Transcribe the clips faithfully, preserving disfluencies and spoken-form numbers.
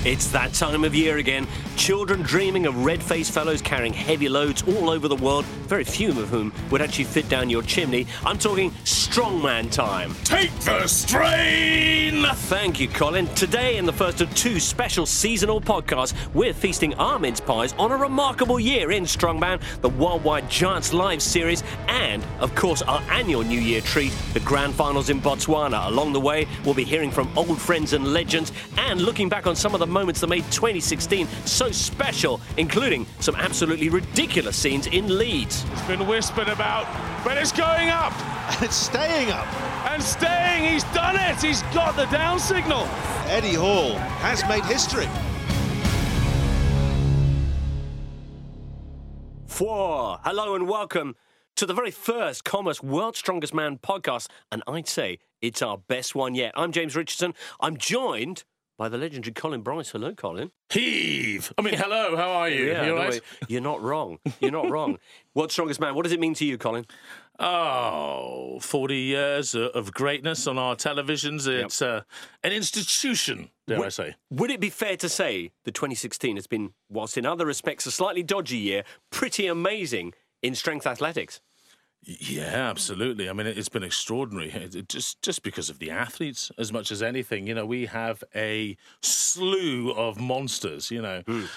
It's that time of year again. Children dreaming of red-faced fellows carrying heavy loads all over the world, very few of whom would actually fit down your chimney. I'm talking strongman time. Take the strain! Thank you, Colin. Today, in the first of two special seasonal podcasts, we're feasting our mince pies on a remarkable year in strongman, the Worldwide Giants Live series, and, of course, our annual New Year treat, the Grand Finals in Botswana. Along the way, we'll be hearing from old friends and legends and looking back on some of the moments that made twenty sixteen so special, including some absolutely ridiculous scenes in Leeds. It's been whispered about, but it's going up. And it's staying up. And staying, he's done it. He's got the down signal. Eddie Hall has made history. Four. Hello and welcome to the very first Commerce World's Strongest Man podcast, and I'd say it's our best one yet. I'm James Richardson. I'm joined by the legendary Colin Bryce. Hello, Colin. Heave. I mean, hello, how are you? Yeah, you all no, right? You're not wrong. You're not wrong. World's Strongest Man, what does it mean to you, Colin? Oh, forty years of greatness on our televisions. It's yep. uh, an institution, dare would, I say. Would it be fair to say that twenty sixteen has been, whilst in other respects a slightly dodgy year, pretty amazing in strength athletics? Yeah, absolutely. I mean, it's been extraordinary. It, it just just because of the athletes, as much as anything. You know, we have a slew of monsters. You know, mm.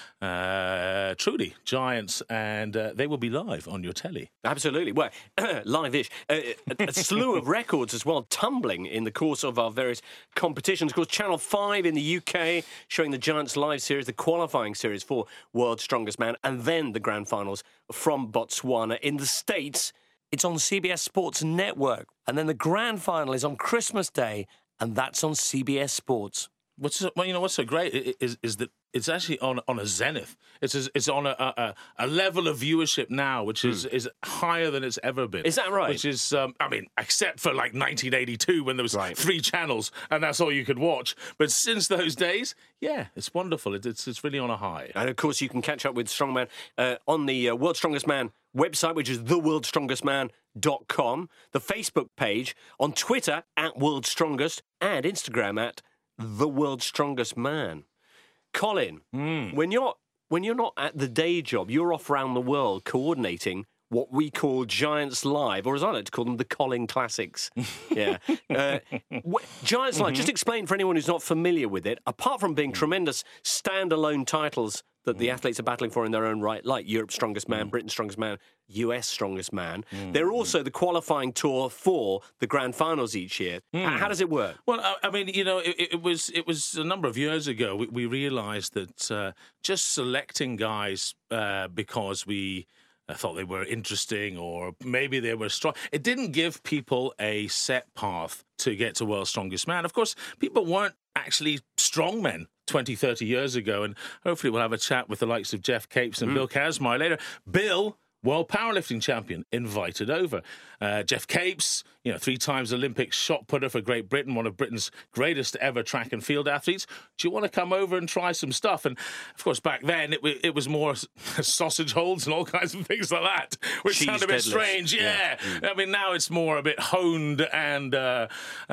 uh, truly giants, and uh, they will be live on your telly. Absolutely, well, live-ish. Uh, a, a slew of records as well, tumbling in the course of our various competitions. Of course, Channel five in the U K showing the Giants Live series, the qualifying series for World's Strongest Man, and then the Grand Finals from Botswana. In the States, it's on C B S Sports Network. And then the grand final is on Christmas Day, and that's on C B S Sports. What's so, well, you know what's so great is is that it's actually on on a zenith. It's a, it's on a, a a level of viewership now which is mm. is higher than it's ever been. Is that right? Which is um, I mean, except for like nineteen eighty-two when there was right. three channels and that's all you could watch. But since those days, yeah, it's wonderful. It, it's it's really on a high. And of course, you can catch up with Strongman uh, on the uh, World's Strongest Man website, which is the world strongest man dot com, the Facebook page, on Twitter at World Strongest, and Instagram at The World's Strongest Man. Colin, mm. when you're when you're not at the day job, you're off around the world coordinating what we call Giants Live, or as I like to call them, the Colin Classics. Yeah. Uh, w- Giants Live, mm-hmm. just explain for anyone who's not familiar with it, apart from being tremendous standalone titles that the athletes are battling for in their own right, like Europe's Strongest Man, mm. Britain's Strongest Man, U S Strongest Man. Mm. They're also the qualifying tour for the Grand Finals each year. Mm. How, how does it work? Well, I, I mean, you know, it, it was it was a number of years ago we, we realised that uh, just selecting guys uh, because we I thought they were interesting or maybe they were strong, it didn't give people a set path to get to World's Strongest Man. Of course, people weren't actually strong men twenty, thirty years ago, and hopefully we'll have a chat with the likes of Jeff Capes and mm. Bill Kazmaier later. Bill, world powerlifting champion, invited over. Uh, Jeff Capes, you know, three times Olympic shot putter for Great Britain, one of Britain's greatest ever track and field athletes. Do you want to come over and try some stuff? And of course, back then it, it was more sausage holds and all kinds of things like that, which Cheese sounded a bit deadlifts. strange. Yeah, yeah. Mm. I mean, now it's more a bit honed and, uh,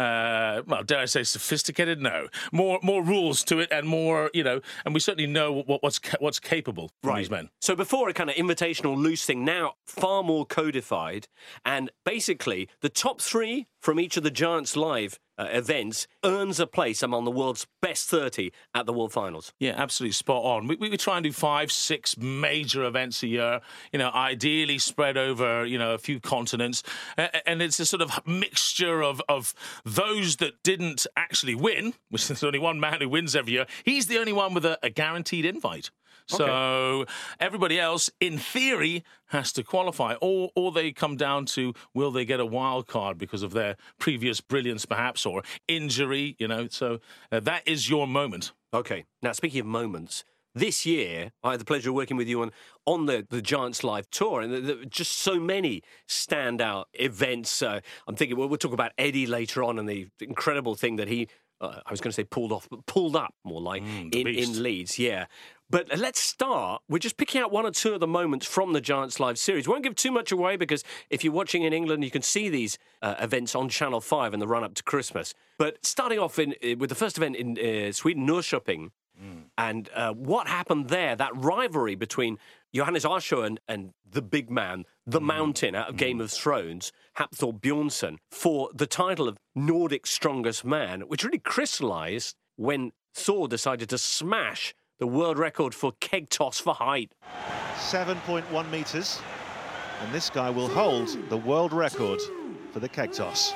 uh, well, dare I say, sophisticated? No, more more rules to it and more, you know, and we certainly know what, what's what's capable from right. these men. So before a kind of invitational loose thing, now far more codified, and basically the top three from each of the Giants Live uh, events earns a place among the world's best thirty at the World Finals. Yeah, absolutely spot on. We, we, we try and do five, six major events a year, you know, ideally spread over, you know, a few continents. Uh, and it's a sort of mixture of, of those that didn't actually win, which there's only one man who wins every year. He's the only one with a, a guaranteed invite. So okay. everybody else, in theory, has to qualify, or or they come down to will they get a wild card because of their previous brilliance, perhaps, or injury. You know, so uh, that is your moment. Okay. Now, speaking of moments, this year I had the pleasure of working with you on on the, the Giants Live tour, and there were just so many standout events. Uh, I'm thinking we'll, we'll talk about Eddie later on and the incredible thing that he. Uh, I was going to say pulled off, but pulled up more like mm, in, in Leeds, yeah. But let's start. We're just picking out one or two of the moments from the Giants Live series. We won't give too much away because if you're watching in England, you can see these uh, events on Channel five in the run-up to Christmas. But starting off in, with the first event in uh, Sweden, Norrköping, mm. And uh, what happened there, that rivalry between Johannes Arscho and, and the big man, the mountain out of Game of Thrones, Hafthor Bjornsson, for the title of Nordic Strongest Man, which really crystallised when Thor decided to smash the world record for keg toss for height. seven point one metres. And this guy will hold the world record for the keg toss.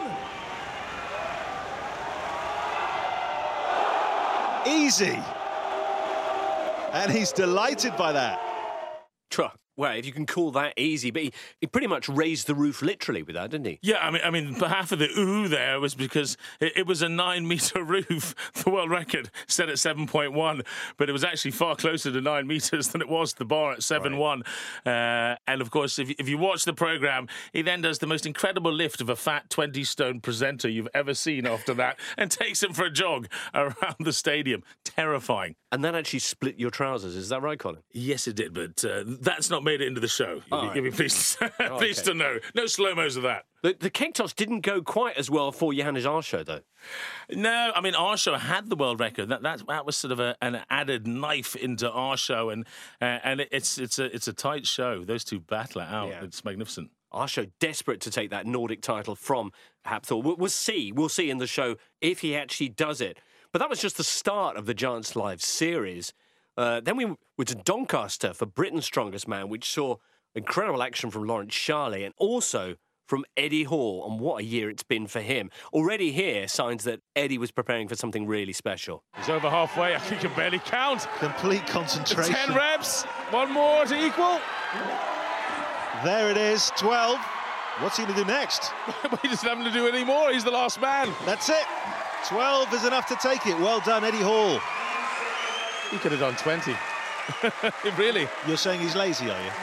Easy. And he's delighted by that. Well, if you can call that easy, but he, he pretty much raised the roof literally with that, didn't he? Yeah, I mean, I mean, half of the ooh there was because it, it was a nine-metre roof. The world record set at seven point one, but it was actually far closer to nine metres than it was the bar at seven one. Right. Uh, and, of course, if, if you watch the programme, he then does the most incredible lift of a fat twenty-stone presenter you've ever seen after that and takes him for a jog around the stadium. Terrifying. And that actually split your trousers, is that right, Colin? Yes, it did, but uh, that's not made it into the show. You'll, oh, be, right. you'll be pleased, oh, pleased okay. to know. No slow-mos of that. The, the keg toss didn't go quite as well for Johannes Arscho, though. No, I mean, Arscho had the world record. That that, that was sort of a, an added knife into Arscho, and uh, and it's it's a it's a tight show. Those two battle it out. Yeah. It's magnificent. Arscho desperate to take that Nordic title from Hafthor. We'll, we'll see. We'll see in the show if he actually does it. But that was just the start of the Giants Live series. Uh, then we were to Doncaster for Britain's Strongest Man, which saw incredible action from Lawrence Charley and also from Eddie Hall, and what a year it's been for him. Already here, signs that Eddie was preparing for something really special. He's over halfway. I think he can barely count. Complete concentration. Ten reps. One more to equal. There it is, twelve. What's he going to do next? He doesn't have to do any more. He's the last man. That's it. twelve is enough to take it. Well done, Eddie Hall. He could have done twenty. Really? You're saying he's lazy, are you?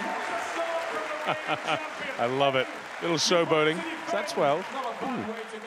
I love it. Little showboating. Is that twelve? Ooh.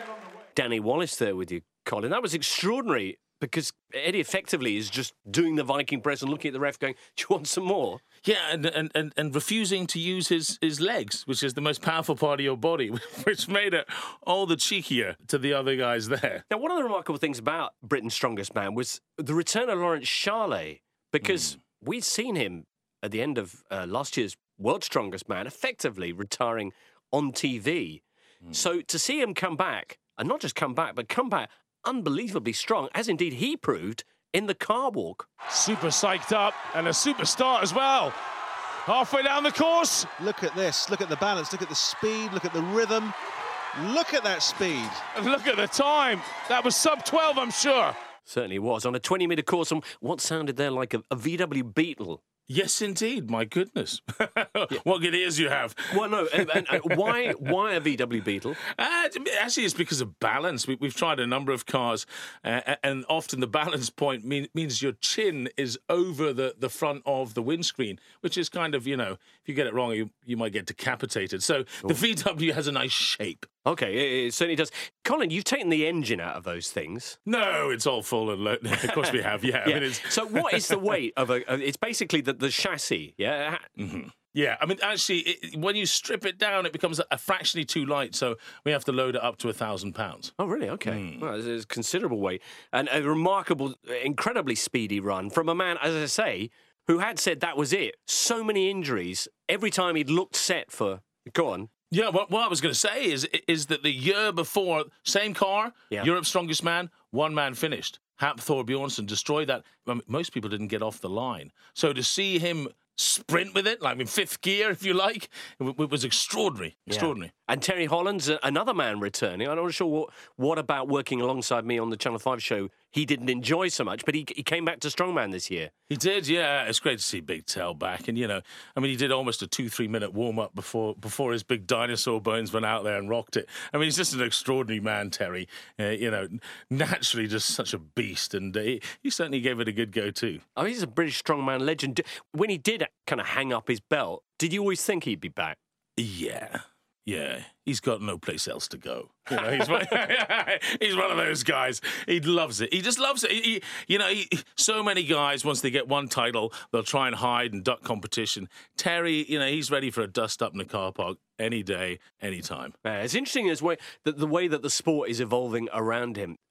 Danny Wallace there with you, Colin. That was extraordinary because Eddie effectively is just doing the Viking press and looking at the ref going, do you want some more? Yeah, and and, and, and refusing to use his, his legs, which is the most powerful part of your body, which made it all the cheekier to the other guys there. Now, one of the remarkable things about Britain's Strongest Man was the return of Lawrence Charley, because mm. we'd seen him at the end of uh, last year's World's Strongest Man effectively retiring on T V. Mm. So to see him come back, and not just come back, but come back unbelievably strong, as indeed he proved in the car walk. Super psyched up, and a super start as well. Halfway down the course. Look at this. Look at the balance. Look at the speed. Look at the rhythm. Look at that speed. And look at the time. That was sub twelve, I'm sure. Certainly was. On a twenty-metre course, on what sounded there like a, a V W Beetle. Yes, indeed. My goodness. What good ears you have. Well, no, and, and, and why why a V W Beetle? Uh, actually, it's because of balance. We, we've tried a number of cars, uh, and often the balance point mean, means your chin is over the, the front of the windscreen, which is kind of, you know, if you get it wrong, you, you might get decapitated. So Ooh. The V W has a nice shape. Okay, it, it certainly does. Colin, you've taken the engine out of those things. No, it's all full and loaded. Of course we have, yeah. yeah. I mean, it's... So what is the weight of a... It's basically the, the chassis, yeah? Mm-hmm. Yeah, I mean, actually, it, when you strip it down, it becomes a, a fractionally too light, so we have to load it up to a thousand pounds. Oh, really? Okay. Mm. Well, it's considerable weight. And a remarkable, incredibly speedy run from a man, as I say, who had said that was it. So many injuries. Every time he'd looked set for... Go on. Yeah, what, what I was going to say is is that the year before, same car, yeah. Europe's Strongest Man, one man finished. Hafthor Bjornsson destroyed that. I mean, most people didn't get off the line. So to see him sprint with it, like in fifth gear, if you like, it, it was extraordinary. Extraordinary. Yeah. And Terry Holland's another man returning. I'm not sure what, what about working alongside me on the Channel five show he didn't enjoy so much, but he, he came back to Strongman this year. He did, yeah. It's great to see Big Tel back. And, you know, I mean, he did almost a two, three-minute warm-up before before his big dinosaur bones went out there and rocked it. I mean, he's just an extraordinary man, Terry. Uh, you know, naturally just such a beast. And uh, he, he certainly gave it a good go, too. Oh, he's a British Strongman legend. When he did kind of hang up his belt, did you always think he'd be back? Yeah. Yeah, he's got no place else to go. You know, he's, one, he's one of those guys. He loves it. He just loves it. He, he, you know, he, so many guys, once they get one title, they'll try and hide and duck competition. Terry, you know, he's ready for a dust-up in the car park any day, any time. Uh, it's interesting as way that the way that the sport is evolving around him. Uh,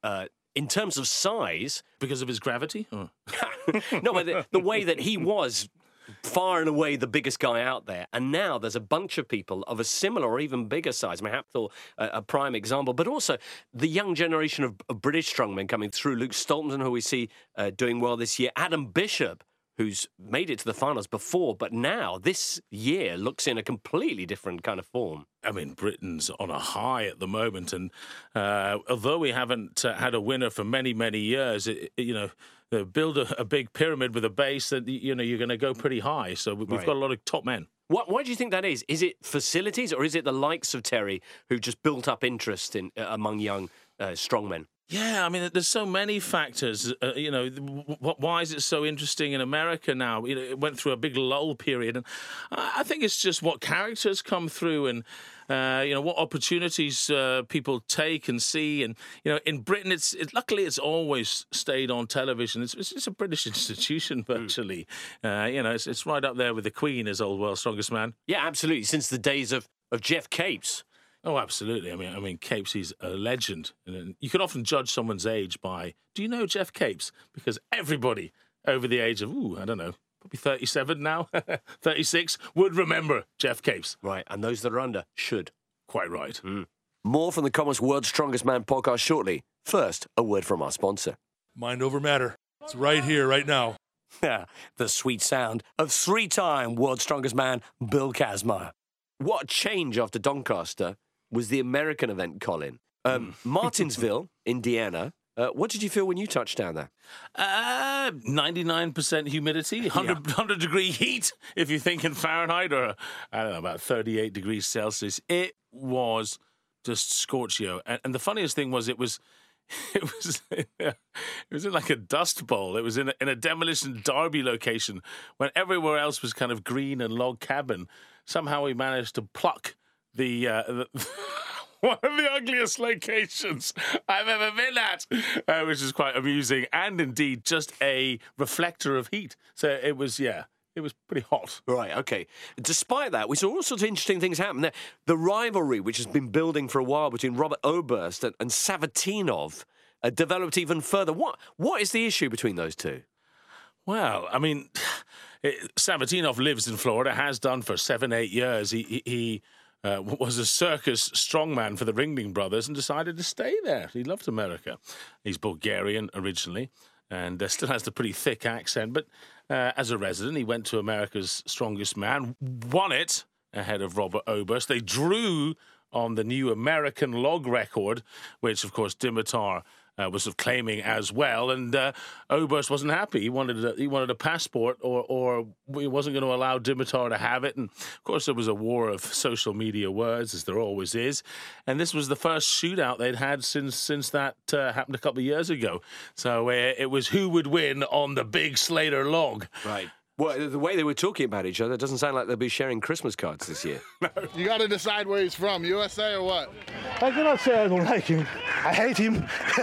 in terms of size... Because of his gravity? Oh. No, but the, the way that he was far and away the biggest guy out there. And now there's a bunch of people of a similar or even bigger size. I mean, Hapthor, uh, a prime example, but also the young generation of, of British strongmen coming through. Luke Stoltenson, who we see uh, doing well this year. Adam Bishop, who's made it to the finals before, but now, this year, looks in a completely different kind of form. I mean, Britain's on a high at the moment, and uh, although we haven't uh, had a winner for many, many years, it, it, you know, uh, build a, a big pyramid with a base that, you know, you're going to go pretty high. So we've right. got a lot of top men. What, why do you think that is? Is it facilities, or is it the likes of Terry who've just built up interest in uh, among young uh, strongmen? Yeah, I mean, there's so many factors. Uh, you know, why is it so interesting in America now? You know, it went through a big lull period, and I think it's just what characters come through, and uh, you know, what opportunities uh, people take and see. And you know, in Britain, it's it, luckily it's always stayed on television. It's, it's a British institution virtually. Mm. Uh, you know, it's, it's right up there with the Queen as old world's strongest man. Yeah, absolutely. Since the days of of Jeff Capes. Oh, absolutely. I mean, I mean, Capes, he's a legend. And you can often judge someone's age by, do you know Jeff Capes? Because everybody over the age of, ooh, I don't know, probably thirty-seven now, thirty-six, would remember Jeff Capes. Right, and those that are under should. Quite right. Mm. More from the Commonwealth's World's Strongest Man podcast shortly. First, a word from our sponsor. Mind over matter. It's right here, right now. Yeah, the sweet sound of three-time World's Strongest Man, Bill Kazmaier. What a change after Doncaster was the American event, Colin. Um, Martinsville, Indiana. Uh, what did you feel when you touched down there? Uh, ninety-nine percent humidity, one hundred, yeah. one hundred degree heat, if you think in Fahrenheit, or, I don't know, about thirty-eight degrees Celsius. It was just scorchio. And, and the funniest thing was it was... It was in a, it was in like a dust bowl. It was in a, in a demolition derby location when everywhere else was kind of green and log cabin. Somehow we managed to pluck the, uh, the one of the ugliest locations I've ever been at, uh, which is quite amusing and indeed just a reflector of heat. So it was, yeah. It was pretty hot. Right, OK. Despite that, we saw all sorts of interesting things happen there. The rivalry, which has been building for a while between Robert Oberst and, and Savatinov, uh, developed even further. What What is the issue between those two? Well, I mean, it, Savatinov lives in Florida, has done for seven, eight years. He, he, he uh, was a circus strongman for the Ringling Brothers and decided to stay there. He loved America. He's Bulgarian originally and uh, still has the pretty thick accent, but... Uh, as a resident, he went to America's Strongest Man, won it ahead of Robert Oberst. They drew on the new American log record, which, of course, Dimitar uh, was sort of claiming as well. And uh, Oberst wasn't happy. He wanted a, he wanted a passport, or or he wasn't going to allow Dimitar to have it. And, of course, there was a war of social media words, as there always is. And this was the first shootout they'd had since since that uh, happened a couple of years ago. So uh, it was who would win on the big Slater log. Right. Well, the way they were talking about each other, it doesn't sound like they'll be sharing Christmas cards this year. No. You got to decide where he's from, U S A or what? I cannot say I don't like him. I hate him.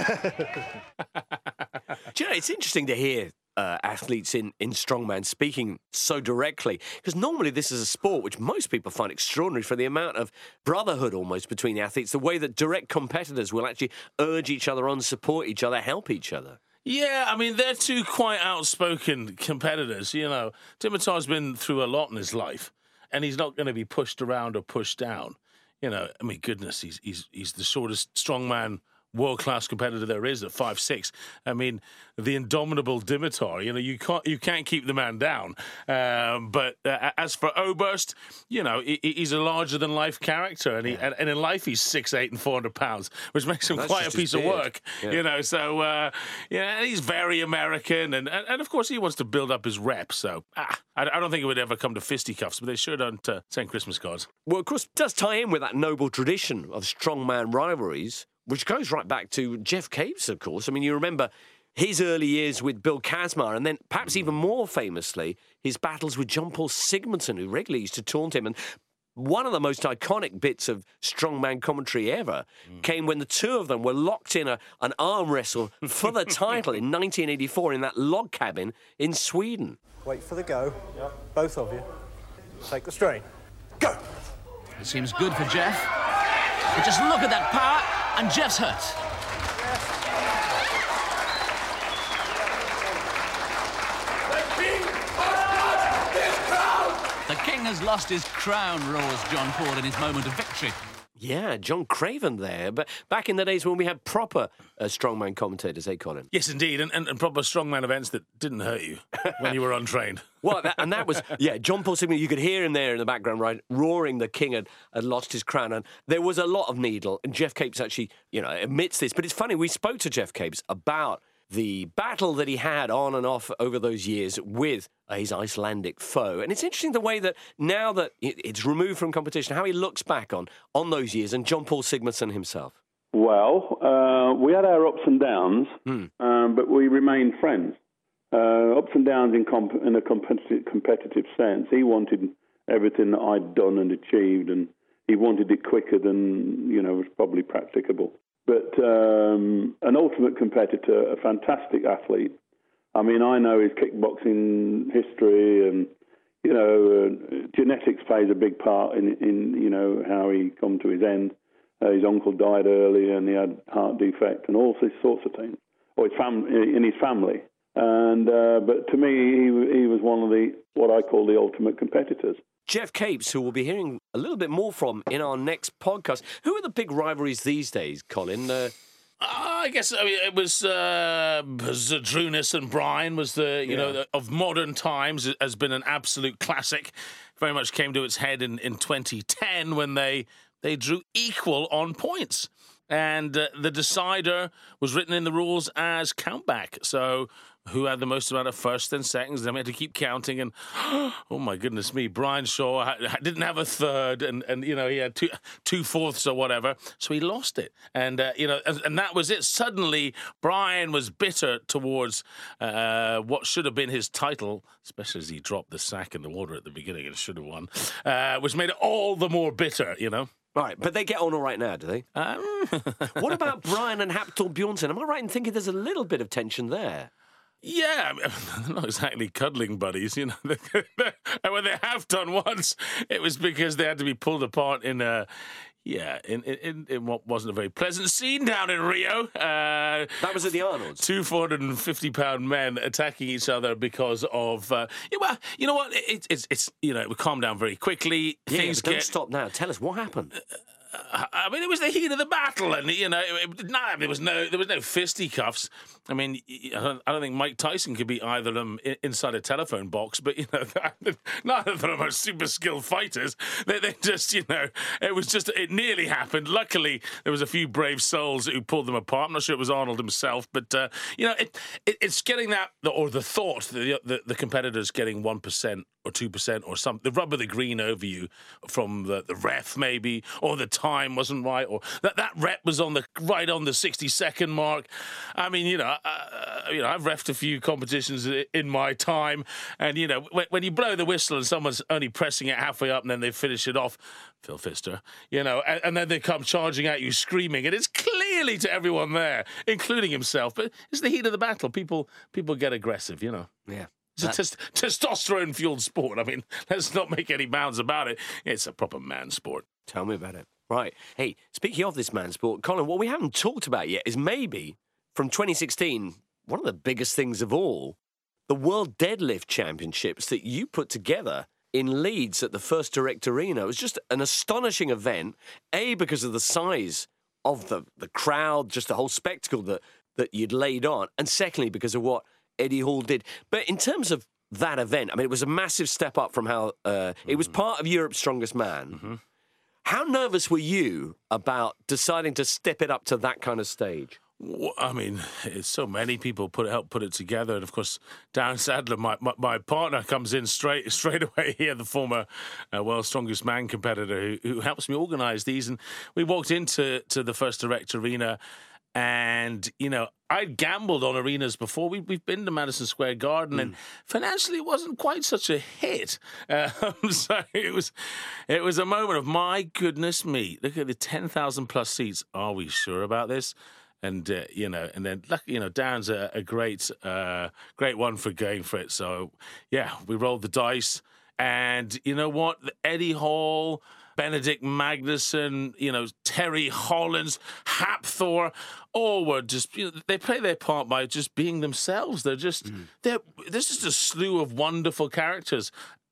Do you know, it's interesting to hear uh, athletes in, in strongman speaking so directly, because normally this is a sport which most people find extraordinary for the amount of brotherhood almost between the athletes, the way that direct competitors will actually urge each other on, support each other, help each other. Yeah, I mean, they're two quite outspoken competitors, you know. Dimitar's been through a lot in his life, and he's not going to be pushed around or pushed down. You know, I mean, goodness, he's he's he's the shortest strongman world-class competitor there is at five six. I mean, the indomitable Dimitar, you know, you can't you can't keep the man down. Um, but uh, as for Oberst, you know, he, he's a larger-than-life character, and, he, yeah. and, and in life he's six eight and four hundred pounds, which makes him That's quite a piece of work, yeah. you know. So, uh, yeah, he's very American, and, and, and, of course, he wants to build up his rep. So, ah, I, I don't think it would ever come to fisticuffs, but they sure don't uh, send Christmas cards. Well, of course, it does tie in with that noble tradition of strongman rivalries, which goes right back to Jeff Capes, of course. I mean, you remember his early years with Bill Kazmaier, and then perhaps even more famously, his battles with John Paul Sigmundson, who regularly used to taunt him. And one of the most iconic bits of strongman commentary ever mm. came when the two of them were locked in a, an arm wrestle for the title in nineteen eighty-four in that log cabin in Sweden. Wait for the go. Yep. Both of you. Take the strain. Go! It seems good for Jeff. But just look at that power. And Jeff's hurt. has lost his crown, roars John Paul in his moment of victory. Yeah, John Craven there. But back in the days when we had proper uh, strongman commentators, eh, Colin? Yes, indeed, and, and, and proper strongman events that didn't hurt you when you were untrained. Well, that, and that was, yeah, John Paul Sigmund, you could hear him there in the background, right, roaring the king had, had lost his crown. And there was a lot of needle, and Geoff Capes actually, you know, admits this. But it's funny, we spoke to Geoff Capes about the battle that he had on and off over those years with his Icelandic foe. And it's interesting the way that now that it's removed from competition, how he looks back on, on those years, and John Paul Sigmarsson himself. Well, uh, we had our ups and downs, hmm. um, but we remained friends. Uh, ups and downs in, comp- in a competitive, competitive sense. He wanted everything that I'd done and achieved, and he wanted it quicker than, you know, was probably practicable. But um, an ultimate competitor, a fantastic athlete. I mean, I know his kickboxing history, and you know, uh, genetics plays a big part in, in you know how he come to his end. Uh, his uncle died early, and he had heart defect, and all these sorts of things, or his fam- in his family. And uh, but to me, he, he was one of the what I call the ultimate competitors. Geoff Capes, who we'll be hearing a little bit more from in our next podcast. Who are the big rivalries these days, Colin? Uh, Uh, I guess I mean, it was uh, Zydrunas and Bryan was the, you yeah. know, the, of modern times has been an absolute classic. Very much came to its head in, in twenty ten when they, they drew equal on points. And uh, the decider was written in the rules as countback. So who had the most amount of firsts and seconds? Then we had to keep counting. And, oh, my goodness me, Brian Shaw ha- didn't have a third. And, and you know, he had two, two fourths or whatever. So he lost it. And, uh, you know, and, and that was it. Suddenly, Brian was bitter towards uh, what should have been his title, especially as he dropped the sack in the water at the beginning and should have won, uh, which made it all the more bitter, you know. Right, but they get on all right now, do they? Um, what about Brian and Hafthor Bjornsson? Am I right in thinking there's a little bit of tension there? Yeah, I mean, they're not exactly cuddling buddies, you know. And when they have done once, it was because they had to be pulled apart in a, yeah, in in, in what wasn't a very pleasant scene down in Rio. Uh, that was at the Arnold's. Two four hundred fifty pound men attacking each other because of. Uh, yeah, well, you know what? It, it's it's you know it would calm down very quickly. Yeah, Things but don't get, stop now. Tell us what happened. Uh, I mean, it was the heat of the battle, and you know, it, it, no, there was no, there was no fisticuffs. I mean, I don't, I don't think Mike Tyson could beat either of them inside a telephone box. But you know, neither of them are super skilled fighters. They, they just, you know, it was just, it nearly happened. Luckily, there was a few brave souls who pulled them apart. I'm not sure it was Arnold himself, but uh, you know, it, it, it's getting that, or the thought that the, the, the competitors getting one percent or two percent or something, the rub of the green over you from the, the ref maybe, or the time wasn't right, or that, that rep was on the right on the sixty second mark. I mean, you know, uh, you know, I've reffed a few competitions in my time, and you know, when, when you blow the whistle and someone's only pressing it halfway up and then they finish it off, Phil Pfister, you know, and, and then they come charging at you screaming, and it's clearly to everyone there, including himself, but it's the heat of the battle. People, people get aggressive, you know. Yeah. It's a tes- testosterone-fueled sport. I mean, let's not make any bounds about it. It's a proper man sport. Tell me about it. Right. Hey, speaking of this man sport, Colin, what we haven't talked about yet is maybe from twenty sixteen, one of the biggest things of all, the World Deadlift Championships that you put together in Leeds at the First Direct Arena. It was just an astonishing event, A, because of the size of the, the crowd, just the whole spectacle that, that you'd laid on, and secondly, because of what Eddie Hall did. But in terms of that event, I mean, it was a massive step up from how uh, mm-hmm. it was part of Europe's Strongest Man. Mm-hmm. How nervous were you about deciding to step it up to that kind of stage? Well, I mean, it's so many people put help put it together, and of course, Darren Sadler, my, my, my partner, comes in straight straight away here, the former uh, World's Strongest Man competitor, who, who helps me organise these. And we walked into to the First Direct Arena. And, you know, I'd gambled on arenas before. We, we've been to Madison Square Garden, mm. and financially it wasn't quite such a hit. Um, so it was it was a moment of, my goodness me, look at the ten thousand plus seats. Are we sure about this? And, uh, you know, and then, you know, Darren's a, a great, uh, great one for going for it. So, yeah, we rolled the dice. And you know what? Eddie Hall, Benedict Magnusson, you know, Terry Hollins, Hafthor, all were just, you know, they play their part by just being themselves. They're just, mm. they're, there's just a slew of wonderful characters.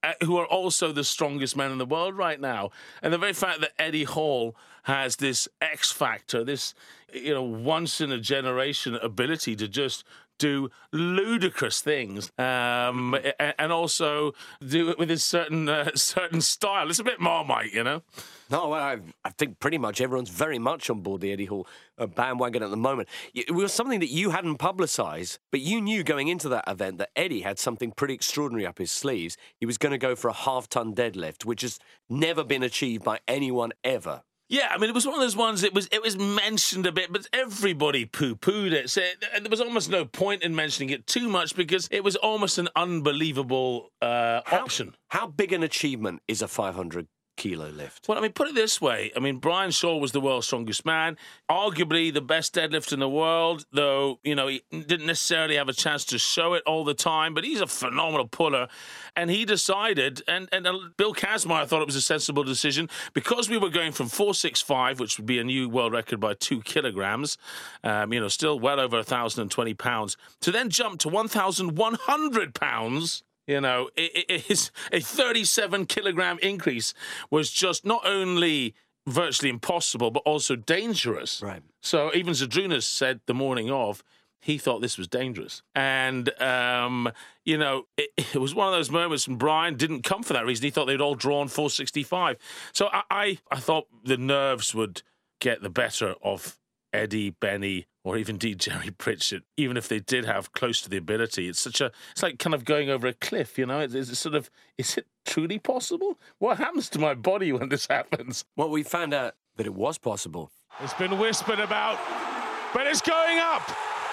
uh, who are also the strongest men in the world right now. And the very fact that Eddie Hall has this X factor, this, you know, once in a generation ability to just do ludicrous things, um, and also do it with a certain uh, certain style. It's a bit Marmite, you know. No, I, I think pretty much everyone's very much on board the Eddie Hall uh, bandwagon at the moment. It was something that you hadn't publicised, but you knew going into that event that Eddie had something pretty extraordinary up his sleeves. He was going to go for a half-ton deadlift, which has never been achieved by anyone ever. Yeah, I mean, it was one of those ones, it was it was mentioned a bit, but everybody poo-pooed it. So it, there was almost no point in mentioning it too much because it was almost an unbelievable uh, how, option. How big an achievement is a five hundred kilo lift? Well, I mean, put it this way. I mean, Brian Shaw was the world's strongest man, arguably the best deadlift in the world, though, you know, he didn't necessarily have a chance to show it all the time, but he's a phenomenal puller. And he decided, and, and Bill Kazmaier thought it was a sensible decision, because we were going from four sixty-five, which would be a new world record by two kilograms, um, you know, still well over one thousand twenty pounds, to then jump to one thousand one hundred pounds. You know, it, it is a thirty-seven kilogram increase was just not only virtually impossible, but also dangerous. Right. So even Zydrunas said the morning of, he thought this was dangerous. And, um, you know, it, it was one of those moments when Brian didn't come for that reason. He thought they'd all drawn four sixty-five. So I, I, I thought the nerves would get the better of Eddie, Benny, or even indeed Jerry Pritchett, even if they did have close to the ability. It's such a, it's like kind of going over a cliff, you know? It's, it's sort of, is it truly possible? What happens to my body when this happens? Well, we found out that it was possible. It's been whispered about, but it's going up.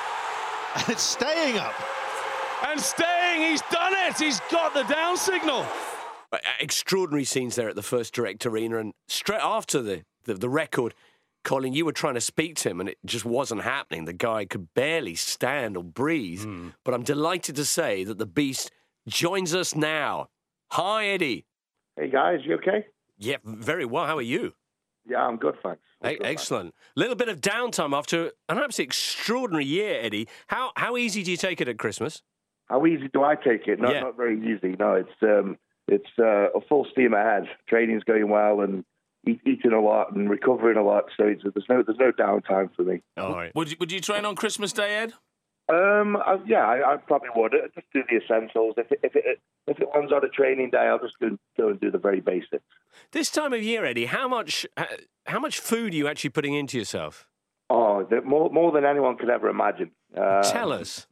And it's staying up. And staying, he's done it. He's got the down signal. Extraordinary scenes there at the First Direct Arena, and straight after the, the, the record, Colin, you were trying to speak to him and it just wasn't happening. The guy could barely stand or breathe. Mm. But I'm delighted to say that the Beast joins us now. Hi, Eddie. Hey, guys. You okay? Yeah, very well. How are you? Yeah, I'm good, thanks. I'm hey, good, excellent. A little bit of downtime after an absolutely extraordinary year, Eddie. How how easy do you take it at Christmas? How easy do I take it? Not, yeah. not very easy. No, it's um, it's uh, a full steam ahead. Training's going well and eating a lot and recovering a lot, so it's, there's no there's no downtime for me. All right. Would you, would you train on Christmas Day, Ed? Um, I, yeah, I, I probably would. I'd just do the essentials. If it, if it if it runs on a training day, I'll just go, go and do the very basics. This time of year, Eddie, how much how much food are you actually putting into yourself? Oh, the, more more than anyone could ever imagine. Uh, Tell us.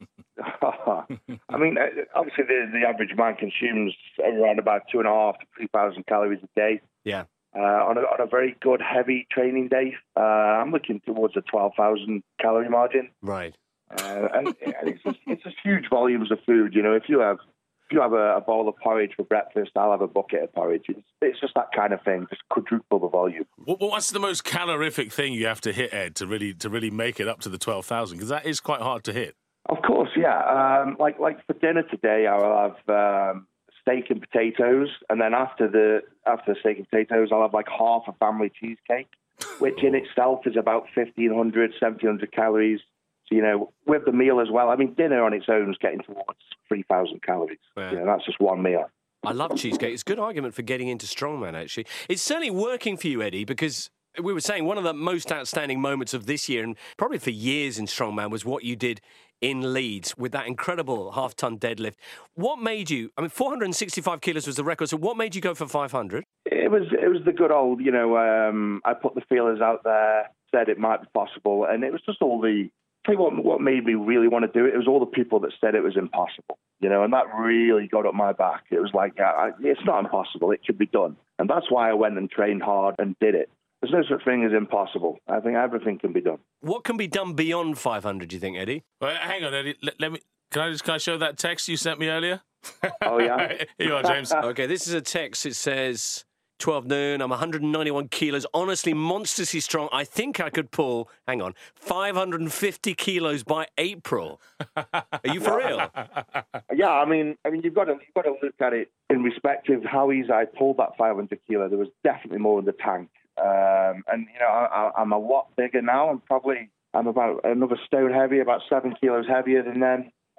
I mean, obviously the, the average man consumes around about two and a half to three thousand calories a day. Yeah. Uh, on, a, on a very good, heavy training day, uh, I'm looking towards a twelve thousand calorie margin. Right. Uh, and, and it's just it's just huge volumes of food. You know, if you have if you have a, a bowl of porridge for breakfast, I'll have a bucket of porridge. It's, it's just that kind of thing, just quadruple the volume. What, what's the most calorific thing you have to hit, Ed, to really to really make it up to the twelve thousand? Because that is quite hard to hit. Of course, yeah. Um, like like for dinner today, I'll have um, steak and potatoes, and then after the after the steak and potatoes, I'll have like half a family cheesecake, which in itself is about fifteen hundred, seventeen hundred calories. So, you know, with the meal as well. I mean, dinner on its own is getting towards three thousand calories. Yeah. You know, that's just one meal. I love cheesecake. It's a good argument for getting into strongman, actually. It's certainly working for you, Eddie, because we were saying one of the most outstanding moments of this year, and probably for years in strongman, was what you did in Leeds with that incredible half-ton deadlift. What made you, I mean, four hundred sixty-five kilos was the record, so what made you go for five hundred? It was it was the good old, you know, um, I put the feelers out there, said it might be possible, and it was just all the, tell you what, what made me really want to do it, it was all the people that said it was impossible, you know, and that really got up my back. It was like, I, it's not impossible, it can be done. And that's why I went and trained hard and did it. There's no such thing as impossible. I think everything can be done. What can be done beyond five hundred, do you think, Eddie? Well, hang on, Eddie. Let, let me. Can I just can I show that text you sent me earlier? Oh, yeah? Here you are, James. Okay, this is a text. It says, twelve noon, I'm one hundred ninety-one kilos, honestly monstrously strong. I think I could pull, hang on, five hundred fifty kilos by April. Are you for real? Yeah, I mean, I mean, you've got to you've got to look at it in respect of how easy I pulled that five hundred kilo. There was definitely more in the tank. Um, and, you know, I, I'm a lot bigger now. I'm probably, I'm about another stone heavy, about seven kilos heavier than then.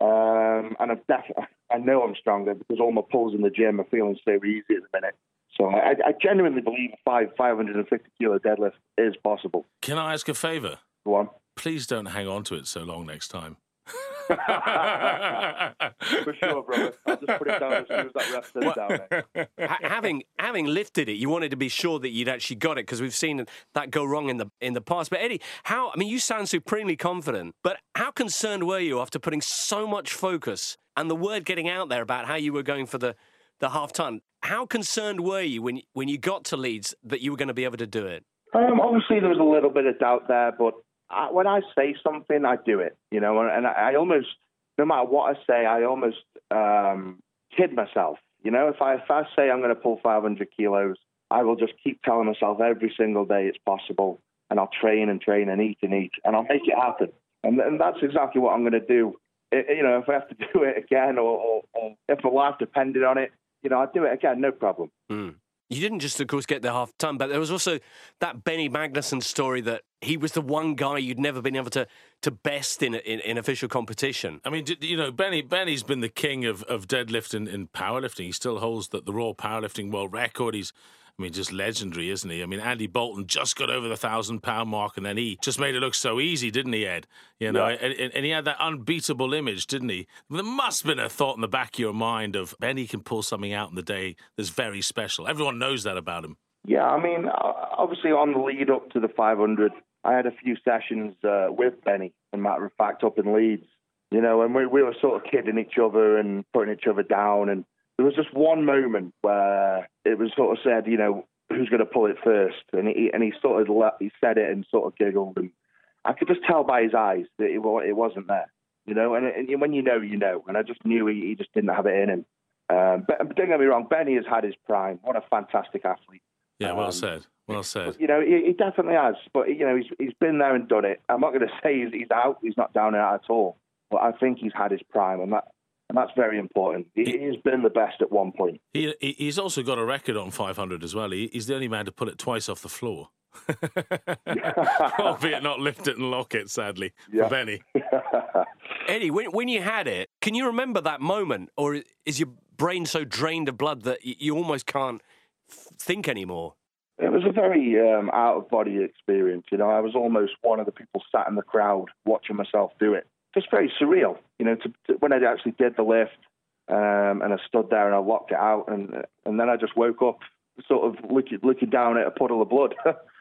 Um, and I've definitely, I know I'm stronger because all my pulls in the gym are feeling so easy at the minute. So I, I genuinely believe five, five hundred fifty kilo deadlift is possible. Can I ask a favour? Go on. Please don't hang on to it so long next time. For sure, brother. I'll just put it down as soon as that ref says down there. Ha- having having lifted it, you wanted to be sure that you'd actually got it because we've seen that go wrong in the in the past. But Eddie, how? I mean, you sound supremely confident, but how concerned were you after putting so much focus and the word getting out there about how you were going for the the half ton? How concerned were you when when you got to Leeds that you were going to be able to do it? Um, obviously, there was a little bit of doubt there, but I, when I say something, I do it. You know, and, and I, I almost, no matter what I say, I almost um, kid myself. You know, if I if I say I'm going to pull five hundred kilos, I will just keep telling myself every single day it's possible, and I'll train and train and eat and eat, and I'll make it happen. And, and that's exactly what I'm going to do. It, you know, if I have to do it again, or, or, or if my life depended on it, you know, I'd do it again, no problem. Mm. You didn't just, of course, get the half ton, but there was also that Benny Magnusson story that he was the one guy you'd never been able to to best in in, in official competition. I mean, you know, Benny Benny's been the king of, of deadlift and, and powerlifting. He still holds the, the raw powerlifting world record. He's, I mean, just legendary, isn't he? I mean, Andy Bolton just got over the thousand pound mark, and then he just made it look so easy, didn't he, Ed? You know, yeah. and, and he had that unbeatable image, didn't he? There must have been a thought in the back of your mind of Benny can pull something out in the day that's very special. Everyone knows that about him. Yeah, I mean, obviously on the lead up to the five hundred, I had a few sessions uh, with Benny, as a matter of fact, up in Leeds. You know, and we, we were sort of kidding each other and putting each other down, and there was just one moment where it was sort of said, you know, who's going to pull it first? And he and he sort of let, he said it and sort of giggled, and I could just tell by his eyes that it, it wasn't there, you know. And, and when you know, you know. And I just knew he, he just didn't have it in him. Um, but don't get me wrong, Benny has had his prime. What a fantastic athlete. Yeah, well um, said. Well said. You know, he, he definitely has. But you know, he's he's been there and done it. I'm not going to say he's, he's out. He's not down and out at all. But I think he's had his prime, and that. And that's very important. He, he's been the best at one point. He, he's also got a record on five hundred as well. He, he's the only man to pull it twice off the floor. Albeit not lift it and lock it, sadly, yeah. for Benny. Eddie, when, when you had it, can you remember that moment? Or is your brain so drained of blood that you almost can't think anymore? It was a very um, out-of-body experience. You know, I was almost one of the people sat in the crowd watching myself do it. Just very surreal, you know, to, to, when I actually did the lift um, and I stood there and I locked it out and and then I just woke up sort of looking, looking down at a puddle of blood.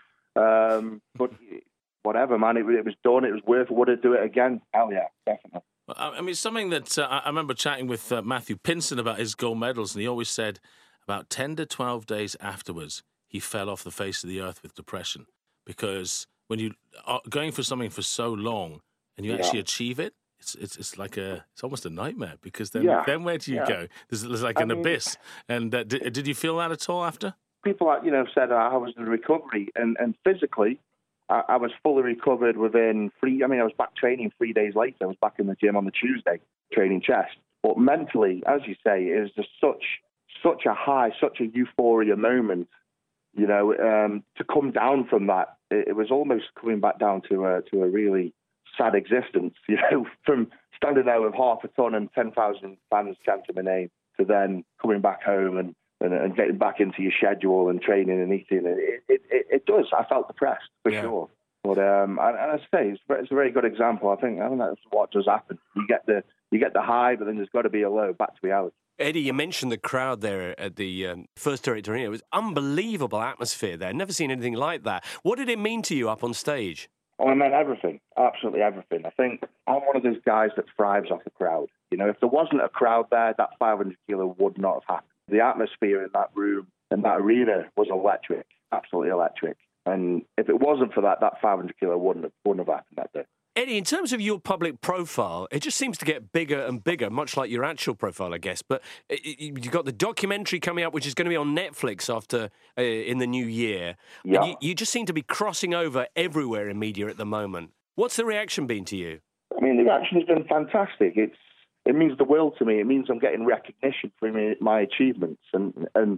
um, but whatever, man, it, it was done. It was worth it. Would I do it again? Hell yeah, definitely. I mean, something that uh, I remember chatting with uh, Matthew Pinson about his gold medals, and he always said about ten to twelve days afterwards, he fell off the face of the earth with depression. Because when you are going for something for so long, and you actually yeah. achieve it, it's it's it's like a it's almost a nightmare because then yeah. then where do you yeah. go? There's, there's like I an mean, abyss. And uh, did, did you feel that at all after? People, you know, said I was in recovery, and and physically, I, I was fully recovered within three. I mean, I was back training three days later. I was back in the gym on the Tuesday training chest. But mentally, as you say, it was just such such a high, such a euphoria moment. You know, um, to come down from that, it, it was almost coming back down to a to a really sad existence, you know, from standing there with half a ton and ten thousand fans chanting my name to then coming back home and, and, and getting back into your schedule and training and eating. It, it, it, it does. I felt depressed, for yeah. sure. But um, and, and I say, it's, it's a very good example. I think, I think that's what does happen. You get the you get the high, but then there's got to be a low, back to reality. Eddie, you mentioned the crowd there at the um, first Director Arena. It was unbelievable atmosphere there. Never seen anything like that. What did it mean to you up on stage? Oh, I meant everything, absolutely everything. I think I'm one of those guys that thrives off the crowd. You know, if there wasn't a crowd there, that five hundred kilo would not have happened. The atmosphere in that room and that arena was electric, absolutely electric. And if it wasn't for that, that five hundred kilo wouldn't have, wouldn't have happened that day. Eddie, in terms of your public profile, it just seems to get bigger and bigger, much like your actual profile, I guess. But you've got the documentary coming up, which is going to be on Netflix after uh, in the new year. Yeah. You, you just seem to be crossing over everywhere in media at the moment. What's the reaction been to you? I mean, the reaction has been fantastic. It's it means the world to me. It means I'm getting recognition for my, my achievements, and and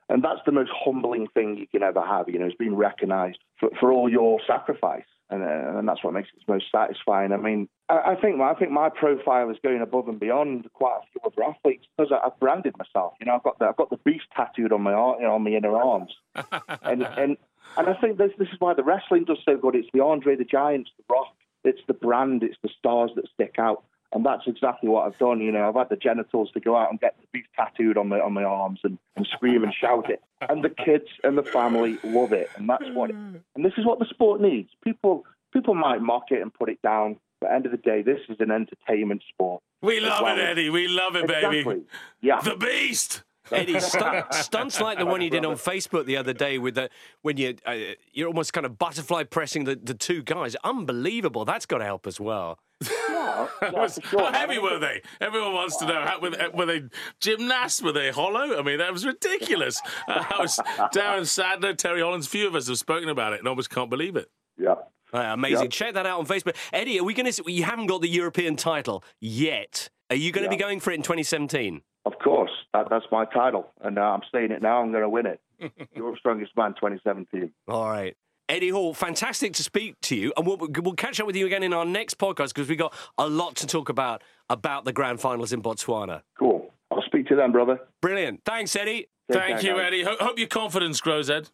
And that's the most humbling thing you can ever have, you know, is being recognised for, for all your sacrifice. And, uh, and that's what makes it most satisfying. I mean, I, I think I think my profile is going above and beyond quite a few other athletes because I, I've branded myself. You know, I've got the, I've got the beast tattooed on my ar- you know, on my inner arms, and and and I think this this is why the wrestling does so good. It's the Andre the Giant, the Rock. It's the brand. It's the stars that stick out. And that's exactly what I've done. You know, I've had the genitals to go out and get the beast tattooed on my on my arms and, and scream and shout it. And the kids and the family love it. And that's what. It, and this is what the sport needs. People people might mock it and put it down. But at the end of the day, this is an entertainment sport. We love well. it, Eddie. We love it, exactly. baby. Yeah. The beast. Eddie, stunt, stunts like the one you did on Facebook the other day with the when you uh, you're almost kind of butterfly pressing the, the two guys. Unbelievable. That's got to help as well. Yeah, yeah, was, sure. How heavy were they? Everyone wants to know. How, were, they, were they gymnasts? Were they hollow? I mean, that was ridiculous. Uh, I was Darren Sadler, Terry Hollands. Few of us have spoken about it and almost can't believe it. Yeah. Uh, amazing. Yep. Check that out on Facebook. Eddie, are we going to? You haven't got the European title yet. Are you going to Yeah. be going for it in twenty seventeen? Of course. That, that's my title. And uh, I'm saying it now. I'm going to win it. Europe's Strongest Man twenty seventeen. All right. Eddie Hall, fantastic to speak to you. And we'll, we'll catch up with you again in our next podcast because we've got a lot to talk about about the grand finals in Botswana. Cool. I'll speak to them, brother. Brilliant. Thanks, Eddie. Take Thank care, you, guys. Eddie. Ho- hope your confidence grows, Ed.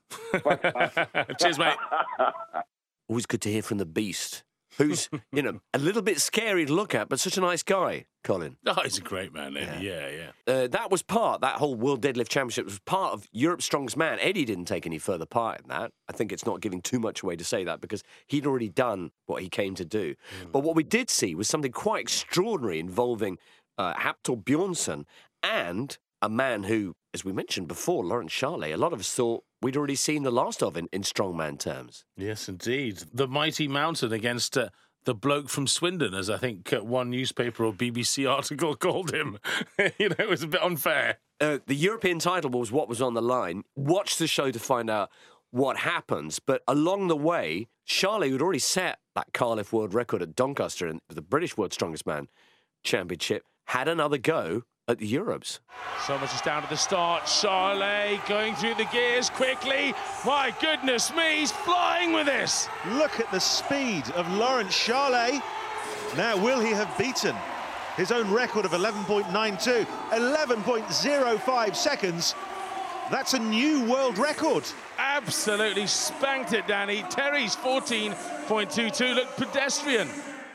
Cheers, mate. Always good to hear from the Beast, who's, you know, a little bit scary to look at, but such a nice guy, Colin. Oh, he's a great man, Eddie. Yeah, yeah. yeah. Uh, that was part, that whole World Deadlift Championship was part of Europe's Strongest Man. Eddie didn't take any further part in that. I think it's not giving too much away to say that because he'd already done what he came to do. Mm. But what we did see was something quite extraordinary involving uh, Hafthor Bjornsson and a man who, as we mentioned before, Lawrence Shahlaei, a lot of us thought we'd already seen the last of in, in strongman terms. Yes, indeed. The mighty mountain against uh, the bloke from Swindon, as I think uh, one newspaper or B B C article called him. You know, it was a bit unfair. Uh, the European title was what was on the line. Watch the show to find out what happens. But along the way, Shahlaei, who'd already set that Cardiff world record at Doncaster in the British World Strongest Man Championship, had another go at the Europes. So much is down to the start. Shahlaei going through the gears quickly. My goodness me, he's flying with this. Look at the speed of Lawrence Shahlaei. Now, will he have beaten his own record of eleven point nine two? eleven point oh five seconds. That's a new world record. Absolutely spanked it, Danny. Terry's fourteen point two two looked pedestrian.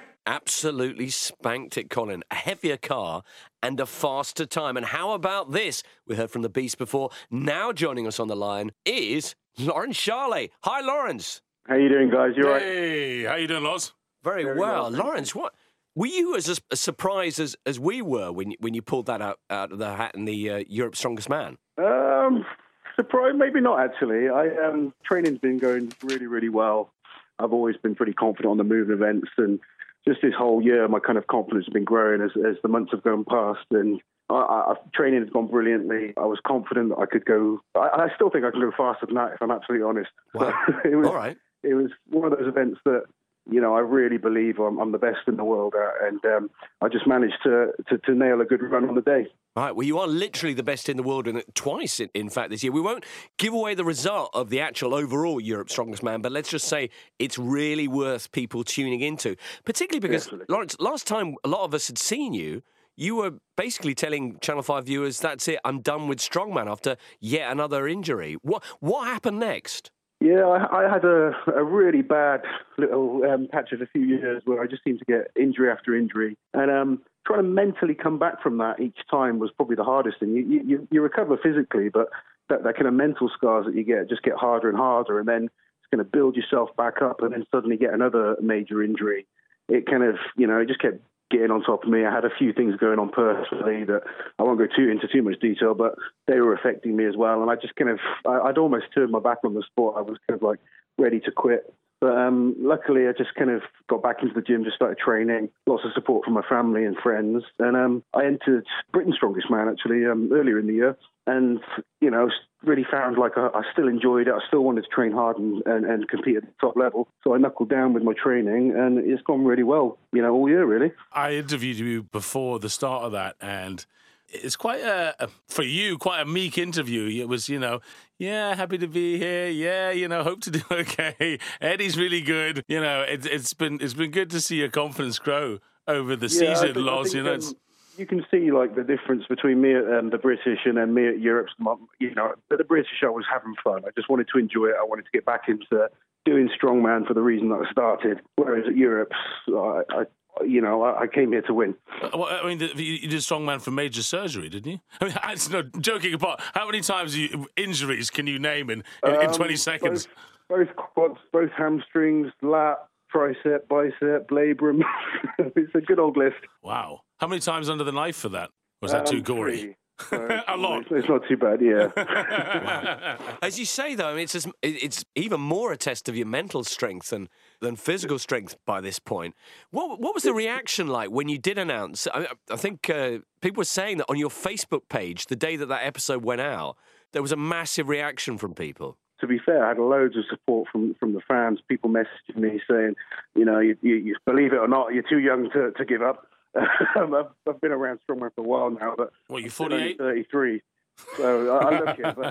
Absolutely spanked it, Colin. A heavier car and a faster time. And how about this? We heard from the Beast before. Now joining us on the line is Lawrence Shahlaei. Hi, Lawrence. How you doing, guys? You all right? Hey, how you doing, Loz? Very, Very well. well, Lawrence, what were you as, as surprised as, as we were when, when you pulled that out, out of the hat in the uh, Europe's Strongest Man? Um, surprised? Maybe not, actually. I um, training's been going really, really well. I've always been pretty confident on the move events, and just this whole year, my kind of confidence has been growing as, as the months have gone past, and I, I, training has gone brilliantly. I was confident that I could go. I, I still think I can go faster than that, if I'm absolutely honest. Wow. it was, All right. It was one of those events that, you know, I really believe I'm, I'm the best in the world at, and um, I just managed to, to to nail a good run on the day. Right, well, you are literally the best in the world, and twice, in, in fact, this year. We won't give away the result of the actual overall Europe's Strongest Man, but let's just say it's really worth people tuning into, particularly because, Definitely. Lawrence, last time a lot of us had seen you, you were basically telling Channel five viewers, that's it, I'm done with strongman after yet another injury. What what happened next? Yeah, I, I had a, a really bad little um, patch of a few years where I just seemed to get injury after injury. And um, trying to mentally come back from that each time was probably the hardest thing. You, you, you recover physically, but that, that kind of mental scars that you get just get harder and harder. And then it's going to build yourself back up and then suddenly get another major injury. It kind of, you know, it just kept getting on top of me. I had a few things going on personally that I won't go too into too much detail, but they were affecting me as well. And I just kind of, I, I'd almost turned my back on the sport. I was kind of like ready to quit. But um, luckily, I just kind of got back into the gym, just started training, lots of support from my family and friends. And um, I entered Britain's Strongest Man, actually, um, earlier in the year. And, you know, really found like I, I still enjoyed it. I still wanted to train hard and, and, and compete at the top level. So I knuckled down with my training, and it's gone really well, you know, all year, really. I interviewed you before the start of that, and it's quite a, a, for you, quite a meek interview. It was, you know, yeah, happy to be here. Yeah, you know, hope to do okay. Eddie's really good. You know, it, it's been it's been good to see your confidence grow over the yeah, season, I think, Loz. I think, You know, um, it's, you can see like the difference between me and the British and then me at Europe's. You know, at the British I was having fun. I just wanted to enjoy it. I wanted to get back into doing strongman for the reason that I started. Whereas at Europe's, I, I you know, I, I came here to win. Well, I mean, the, you did strongman for major surgery, didn't you? I mean, it's no joking apart. How many times you, injuries can you name in, in, um, in twenty seconds? Both, both quads, both hamstrings, lat, tricep, bicep, labrum. It's a good old list. Wow. How many times under the knife for that? Was that um, too gory? Uh, a lot. It's, it's not too bad, yeah. As you say, though, I mean, it's just, it's even more a test of your mental strength than than physical strength by this point. What what was the reaction like when you did announce? I, I think uh, people were saying that on your Facebook page the day that that episode went out, there was a massive reaction from people. To be fair, I had loads of support from, from the fans. People messaging me saying, you know, you, you, you believe it or not, you're too young to, to give up. I've, I've been around strongman for a while now, but what, you forty-eight? thirty-three. So I, I look it, but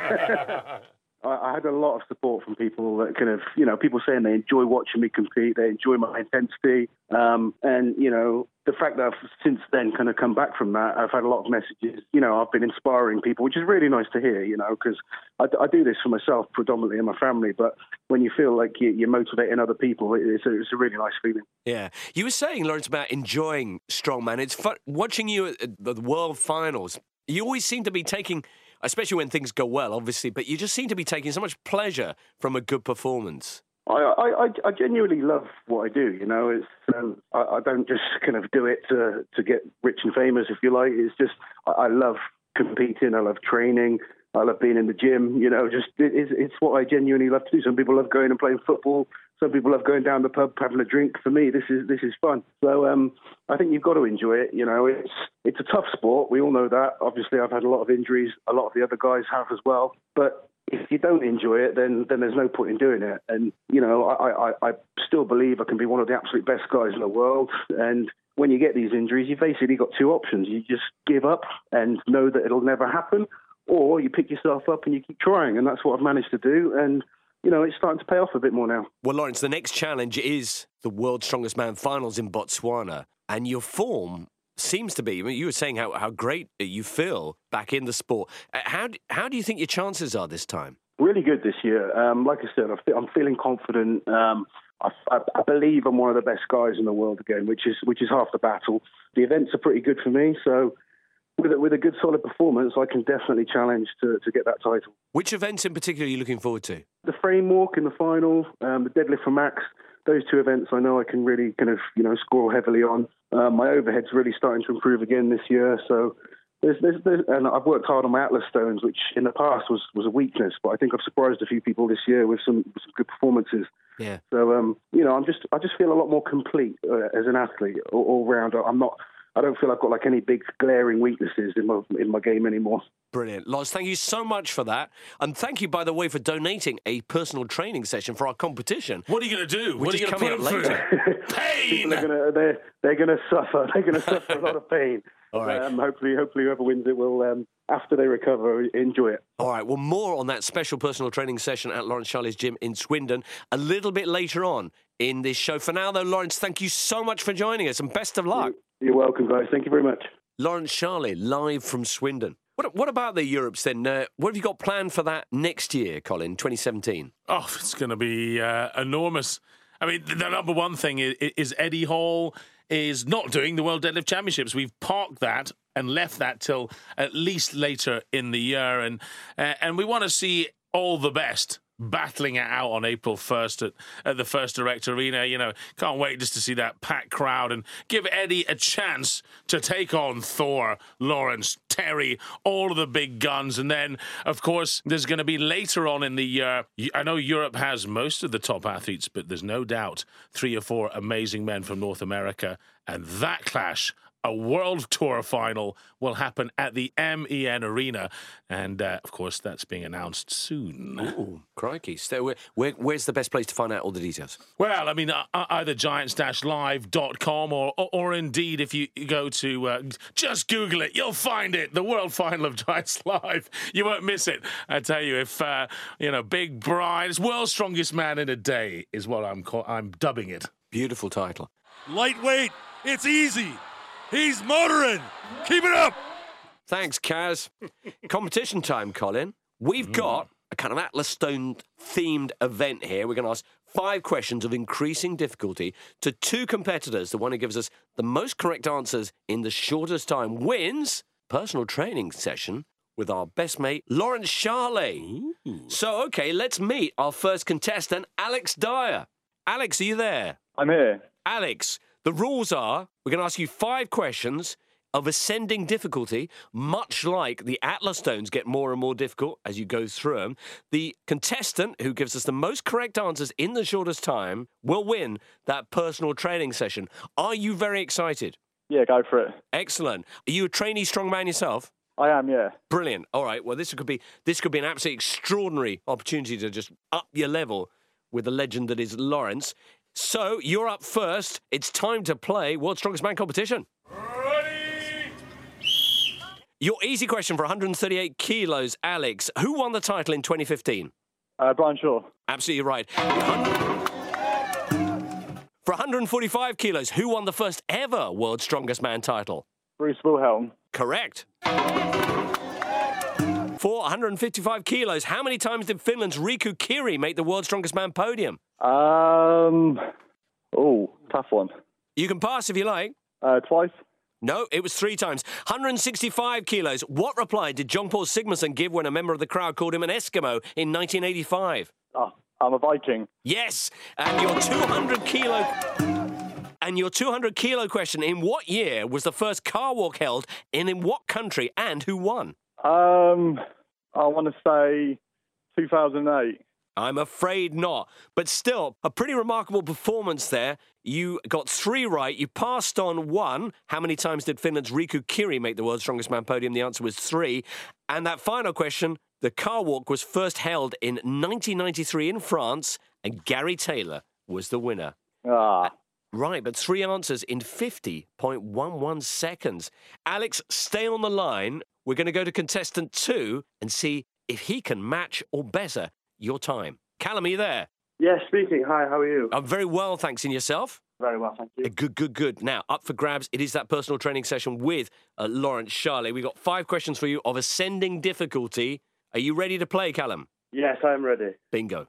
I, I had a lot of support from people that kind of, you know, people saying they enjoy watching me compete, they enjoy my intensity, um, and you know, the fact that I've since then kind of come back from that, I've had a lot of messages. You know, I've been inspiring people, which is really nice to hear. You know, because I, I do this for myself predominantly and my family, but when you feel like you, you're motivating other people, it's a, it's a really nice feeling. Yeah, you were saying, Lawrence, about enjoying strongman. It's fun watching you at the World Finals. You always seem to be taking, especially when things go well, obviously, but you just seem to be taking so much pleasure from a good performance. I, I, I genuinely love what I do. You know, it's um, I, I don't just kind of do it to to get rich and famous, if you like. It's just I, I love competing. I love training. I love being in the gym. You know, just it, it's, it's what I genuinely love to do. Some people love going and playing football. Some people love going down the pub having a drink. For me, this is this is fun. So um, I think you've got to enjoy it. You know, it's it's a tough sport. We all know that. Obviously, I've had a lot of injuries. A lot of the other guys have as well. But if you don't enjoy it, then then there's no point in doing it. And you know, I, I, I still believe I can be one of the absolute best guys in the world. And when you get these injuries, you've basically got two options. You just give up and know that it'll never happen, or you pick yourself up and you keep trying. And that's what I've managed to do. And you know, it's starting to pay off a bit more now. Well, Lawrence, the next challenge is the World's Strongest Man Finals in Botswana. And your form seems to be, I mean, you were saying how, how great you feel back in the sport. How, how do you think your chances are this time? Really good this year. Um, like I said, I'm feeling confident. Um, I, I, I believe I'm one of the best guys in the world again, which is which is half the battle. The events are pretty good for me, so with a, with a good solid performance, I can definitely challenge to, to get that title. Which events in particular are you looking forward to? The frame walk in the final, um, the deadlift for max. Those two events I know I can really kind of, you know, score heavily on. Um, my overhead's really starting to improve again this year. So there's, there's, there's, and I've worked hard on my Atlas stones, which in the past was, was a weakness, but I think I've surprised a few people this year with some, with some good performances. Yeah. So, um, you know, I'm just, I just feel a lot more complete uh, as an athlete all, all round. I'm not, I don't feel I've got like any big glaring weaknesses in my in my game anymore. Brilliant. Loz, thank you so much for that. And thank you, by the way, for donating a personal training session for our competition. What are you going to do? Which what are you going to put later? Pain! They're going to they're, they're going to suffer. They're going to suffer a lot of pain. All right. Um, hopefully, hopefully whoever wins it will, um, after they recover, enjoy it. All right. Well, more on that special personal training session at Lawrence Sharley's gym in Swindon a little bit later on in this show. For now, though, Lawrence, thank you so much for joining us and best of luck. You're welcome, guys. Thank you very much. Lawrence Sharley, live from Swindon. What, what about the Europes then? Uh, what have you got planned for that next year, Colin, twenty seventeen? Oh, it's going to be uh, enormous. I mean, the, the number one thing is, is Eddie Hall is not doing the World Deadlift Championships. We've parked that and left that till at least later in the year. And, uh, and we want to see all the best battling it out on April first at, at the First Direct Arena. You know, can't wait just to see that packed crowd and give Eddie a chance to take on Thor, Lawrence, Terry, all of the big guns. And then, of course, there's going to be later on in the year, I know Europe has most of the top athletes, but there's no doubt three or four amazing men from North America. And that clash, a World Tour final will happen at the M E N Arena. And, uh, of course, that's being announced soon. Ooh, crikey. So where, where, where's the best place to find out all the details? Well, I mean, uh, either giants dash live dot com or, or, or indeed, if you go to, uh, just Google it, you'll find it. The World Final of Giants Live. You won't miss it. I tell you, if, uh, you know, Big Brian, it's World's Strongest Man in a Day is what I'm, call- I'm dubbing it. Beautiful title. Lightweight, it's easy. He's motoring. Keep it up. Thanks, Kaz. Competition time, Colin. We've got a kind of Atlas Stone-themed event here. We're going to ask five questions of increasing difficulty to two competitors. The one who gives us the most correct answers in the shortest time wins personal training session with our best mate, Lawrence Charley. So, OK, let's meet our first contestant, Alex Dyer. Alex, are you there? I'm here. Alex, the rules are we're going to ask you five questions of ascending difficulty, much like the Atlas Stones get more and more difficult as you go through them. The contestant who gives us the most correct answers in the shortest time will win that personal training session. Are you very excited? Yeah, go for it. Excellent. Are you a trainee strongman yourself? I am, yeah. Brilliant. All right. Well, this could be this could be an absolutely extraordinary opportunity to just up your level with the legend that is Lawrence. So, you're up first. It's time to play World's Strongest Man competition. Ready! Your easy question for one hundred thirty-eight kilos, Alex. Who won the title in twenty fifteen? Uh, Brian Shaw. Absolutely right. For one hundred forty-five kilos, who won the first ever World's Strongest Man title? Bruce Wilhelm. Correct. For one hundred fifty-five kilos, how many times did Finland's Riku Kiri make the World's Strongest Man podium? Um, oh, tough one. You can pass if you like. Uh, twice. No, it was three times. one hundred sixty-five kilos. What reply did John Paul Sigmarsson give when a member of the crowd called him an Eskimo in nineteen eighty-five? Oh, I'm a Viking. Yes, and your two hundred kilo... And your two hundred kilo question, in what year was the first car walk held, and in what country, and who won? Um, I want to say two thousand eight. I'm afraid not. But still, a pretty remarkable performance there. You got three right. You passed on one. How many times did Finland's Riku Kiri make the World's Strongest Man podium? The answer was three. And that final question, the car walk was first held in nineteen ninety-three in France, and Gary Taylor was the winner. Ah. Right, but three answers in fifty point one one seconds. Alex, stay on the line. We're going to go to contestant two and see if he can match or better your time. Callum, are you there? Yes, speaking. Hi, how are you? I'm very well, thanks. And yourself? Very well, thank you. Good, good, good. Now, up for grabs, it is that personal training session with uh, Lawrence Charley. We've got five questions for you of ascending difficulty. Are you ready to play, Callum? Yes, I'm ready. Bingo.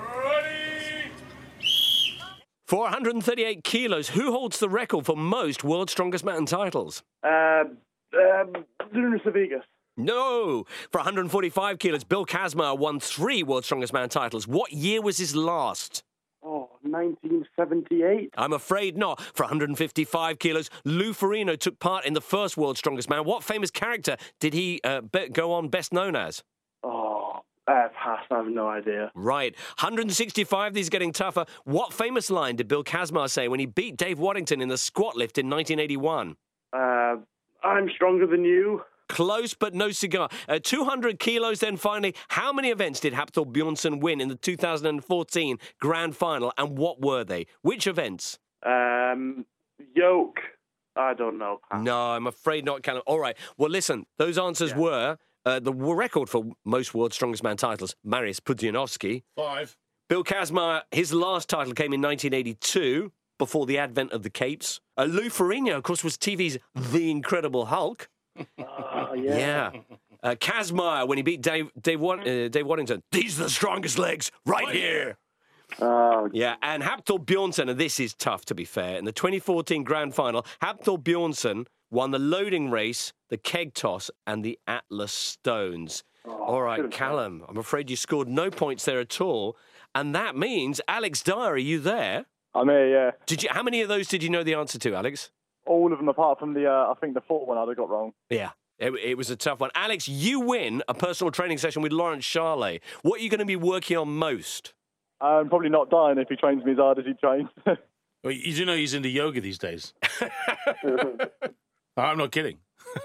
For one hundred thirty-eight kilos, who holds the record for most World's Strongest Man titles? Uh, um, Lunas Vegas. No. For one hundred forty-five kilos, Bill Kazmaier won three World's Strongest Man titles. What year was his last? Oh, nineteen seventy-eight. I'm afraid not. For one hundred fifty-five kilos, Lou Ferrigno took part in the first World's Strongest Man. What famous character did he uh, be- go on best known as? Oh, uh, pass. I have no idea. Right. one hundred sixty-five, these are getting tougher. What famous line did Bill Kazmaier say when he beat Dave Waddington in the squat lift in nineteen eighty-one? Uh, I'm stronger than you. Close, but no cigar. Uh, two hundred kilos, then finally. How many events did Hafthor Bjornsson win in the two thousand fourteen Grand Final, and what were they? Which events? Um, yoke. I don't know. No, I'm afraid not, Callum. All right. Well, listen, those answers yeah. were uh, the record for most World's Strongest Man titles, Mariusz Pudzianowski. Five. Bill Kazmaier, his last title came in nineteen eighty-two, before the advent of the capes. Uh, Lou Ferrigno, of course, was T V's The Incredible Hulk. Uh, yeah. yeah. Uh, Kazmaier, when he beat Dave, Dave, Wad- uh, Dave Waddington, these are the strongest legs right here. Oh, yeah, and Hafthor Bjornsson, and this is tough to be fair, in the twenty fourteen Grand Final, Hafthor Bjornsson won the loading race, the keg toss, and the Atlas Stones. Oh, all right, Callum, I'm afraid you scored no points there at all, and that means, Alex Dyer, are you there? I'm here, yeah. Did you? How many of those did you know the answer to, Alex? All of them apart from the, uh, I think the fourth one I'd have got wrong. Yeah. It, it was a tough one. Alex, you win a personal training session with Lawrence Charley. What are you going to be working on most? Um, probably not dying if he trains me as hard as he trains. Well, you do know he's into yoga these days. I'm not kidding.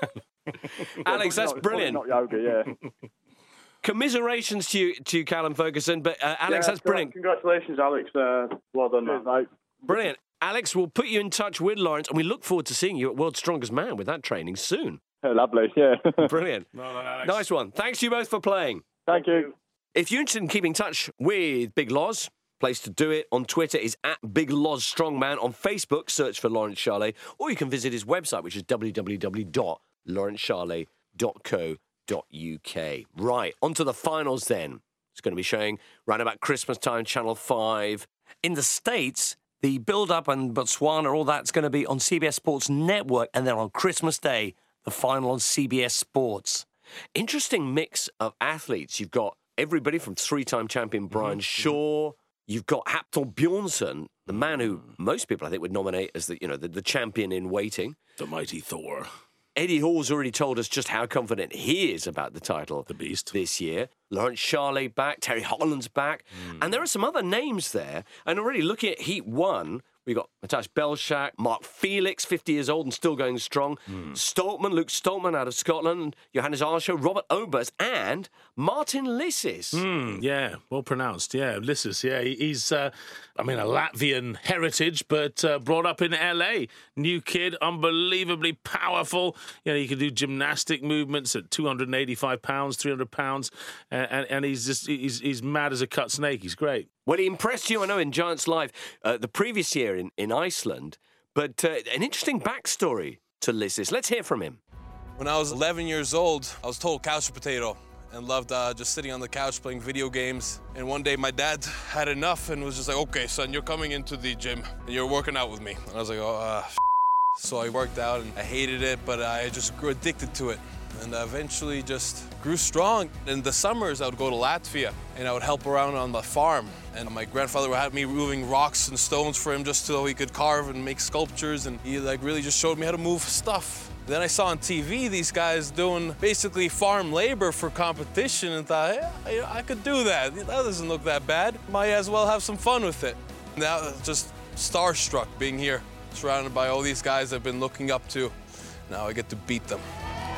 Alex, that's not, brilliant. Not yoga, yeah. Commiserations to you, to you, Callum Ferguson. But uh, Alex, yeah, that's brilliant. Congratulations, Alex. Uh, well done, Cheers, mate. Brilliant. Alex, we'll put you in touch with Lawrence, and we look forward to seeing you at World's Strongest Man with that training soon. Oh, lovely, yeah. Brilliant. Well done, Alex. Nice one. Thanks to you both for playing. Thank you. If you're interested in keeping in touch with Big Loz, place to do it on Twitter is at Big Loz Strongman. On Facebook, search for Lawrence Shahlaei, or you can visit his website, which is w w w dot lawrence shahlaei dot co dot u k. Right, on to the finals then. It's going to be showing around about Christmas time, Channel five. In the States, the build-up and Botswana, all that's going to be on C B S Sports Network, and then on Christmas Day, the final on C B S Sports. Interesting mix of athletes. You've got everybody from three-time champion Brian mm-hmm. Shaw. You've got Hafthor Bjornsson, the man who most people, I think, would nominate as the, you know, the, the champion in waiting. The mighty Thor. Eddie Hall's already told us just how confident he is about the title the beast this year. Lawrence Shahlaei back, Terry Holland's back. Mm. And there are some other names there. And already looking at Heat one, we've got Mateusz Belczak, Mark Felix, fifty years old and still going strong. Mm. Stoltman, Luke Stoltman out of Scotland, Johannes Arsho, Robert Oberst, and Martin Lissis. Mm, yeah, well pronounced. Yeah, Lissis, yeah. He's, uh, I mean, a Latvian heritage, but uh, brought up in L A. New kid, unbelievably powerful. You know, he can do gymnastic movements at two hundred eighty-five pounds, three hundred pounds, and, and, and he's just, he's, he's mad as a cut snake. He's great. Well, he impressed you, I know, in Giants Live uh, the previous year in, in Iceland, but uh, an interesting backstory to Lissis. Let's hear from him. When I was eleven years old, I was total couch potato and loved uh, just sitting on the couch playing video games. And one day my dad had enough and was just like, okay, son, you're coming into the gym and you're working out with me. And I was like, oh, uh, f-. So I worked out and I hated it, but I just grew addicted to it. And I eventually just grew strong. In the summers, I would go to Latvia and I would help around on the farm. And my grandfather would have me moving rocks and stones for him just so he could carve and make sculptures. And he like really just showed me how to move stuff. Then I saw on T V these guys doing basically farm labor for competition and thought, hey, I could do that. That doesn't look that bad. Might as well have some fun with it. Now, just starstruck being here, surrounded by all these guys I've been looking up to. Now I get to beat them.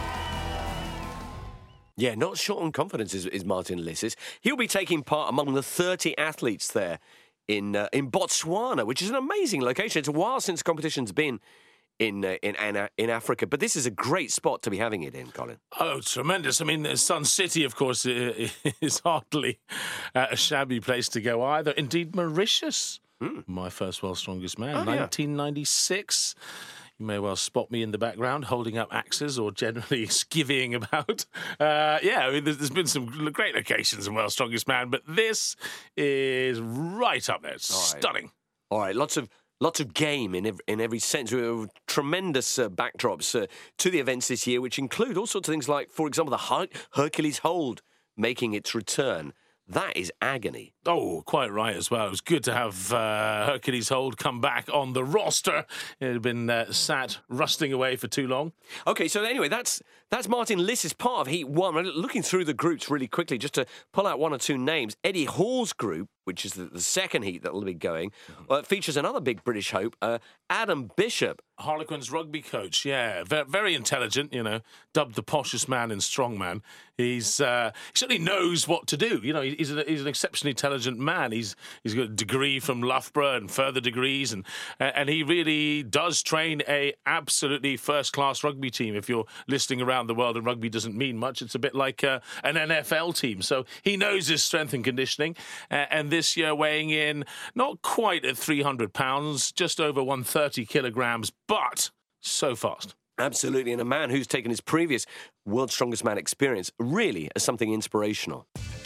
Yeah, not short on confidence is, is Martin Lissis. He'll be taking part among the thirty athletes there in uh, in Botswana, which is an amazing location. It's a while since competition's been in uh, in in Africa, but this is a great spot to be having it in, Colin. Oh, tremendous. I mean, Sun City, of course, is hardly a shabby place to go either. Indeed, Mauritius, mm. my first World's Strongest Man, oh, nineteen ninety-six. Yeah. You may well spot me in the background holding up axes or generally skivvying about. Uh, yeah, I mean, there's, there's been some great locations in World's Strongest Man, but this is right up there. It's All right. stunning. All right, lots of lots of game in every, in every sense. Tremendous uh, backdrops uh, to the events this year, which include all sorts of things like, for example, the Her- Hercules Hold making its return. That is agony. Oh, quite right as well. It was good to have uh, Hercules Hold come back on the roster. It had been uh, sat rusting away for too long. OK, so anyway, that's that's Martin Lissis, part of Heat one. Looking through the groups really quickly, just to pull out one or two names. Eddie Hall's group, which is the, the second heat that will be going, uh, features another big British hope, uh, Adam Bishop. Harlequins rugby coach, yeah. Very, very intelligent, you know, dubbed the poshest man in strongman. He's, uh, he certainly knows what to do. You know, he's, a, he's an exceptionally intelligent man. He's He's got a degree from Loughborough and further degrees, and and he really does train a absolutely first-class rugby team. If you're listening around the world and rugby doesn't mean much, it's a bit like uh, an N F L team. So he knows his strength and conditioning, uh, and this year weighing in not quite at three hundred pounds, just over one hundred thirty kilograms, but so fast. Absolutely, and a man who's taken his previous World's Strongest Man experience really as something inspirational.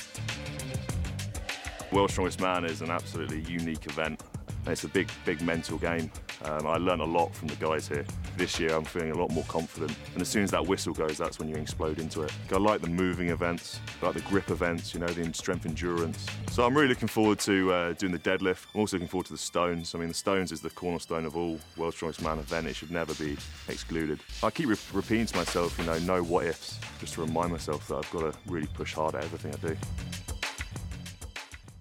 World's Strongest Man is an absolutely unique event. It's a big, big mental game. Um, I learned a lot from the guys here. This year I'm feeling a lot more confident. And as soon as that whistle goes, that's when you explode into it. I like the moving events, I like the grip events, you know, the strength endurance. So I'm really looking forward to uh, doing the deadlift. I'm also looking forward to the stones. I mean, the stones is the cornerstone of all World's Strongest Man event. It should never be excluded. I keep re- repeating to myself, you know, no what ifs, just to remind myself that I've got to really push hard at everything I do.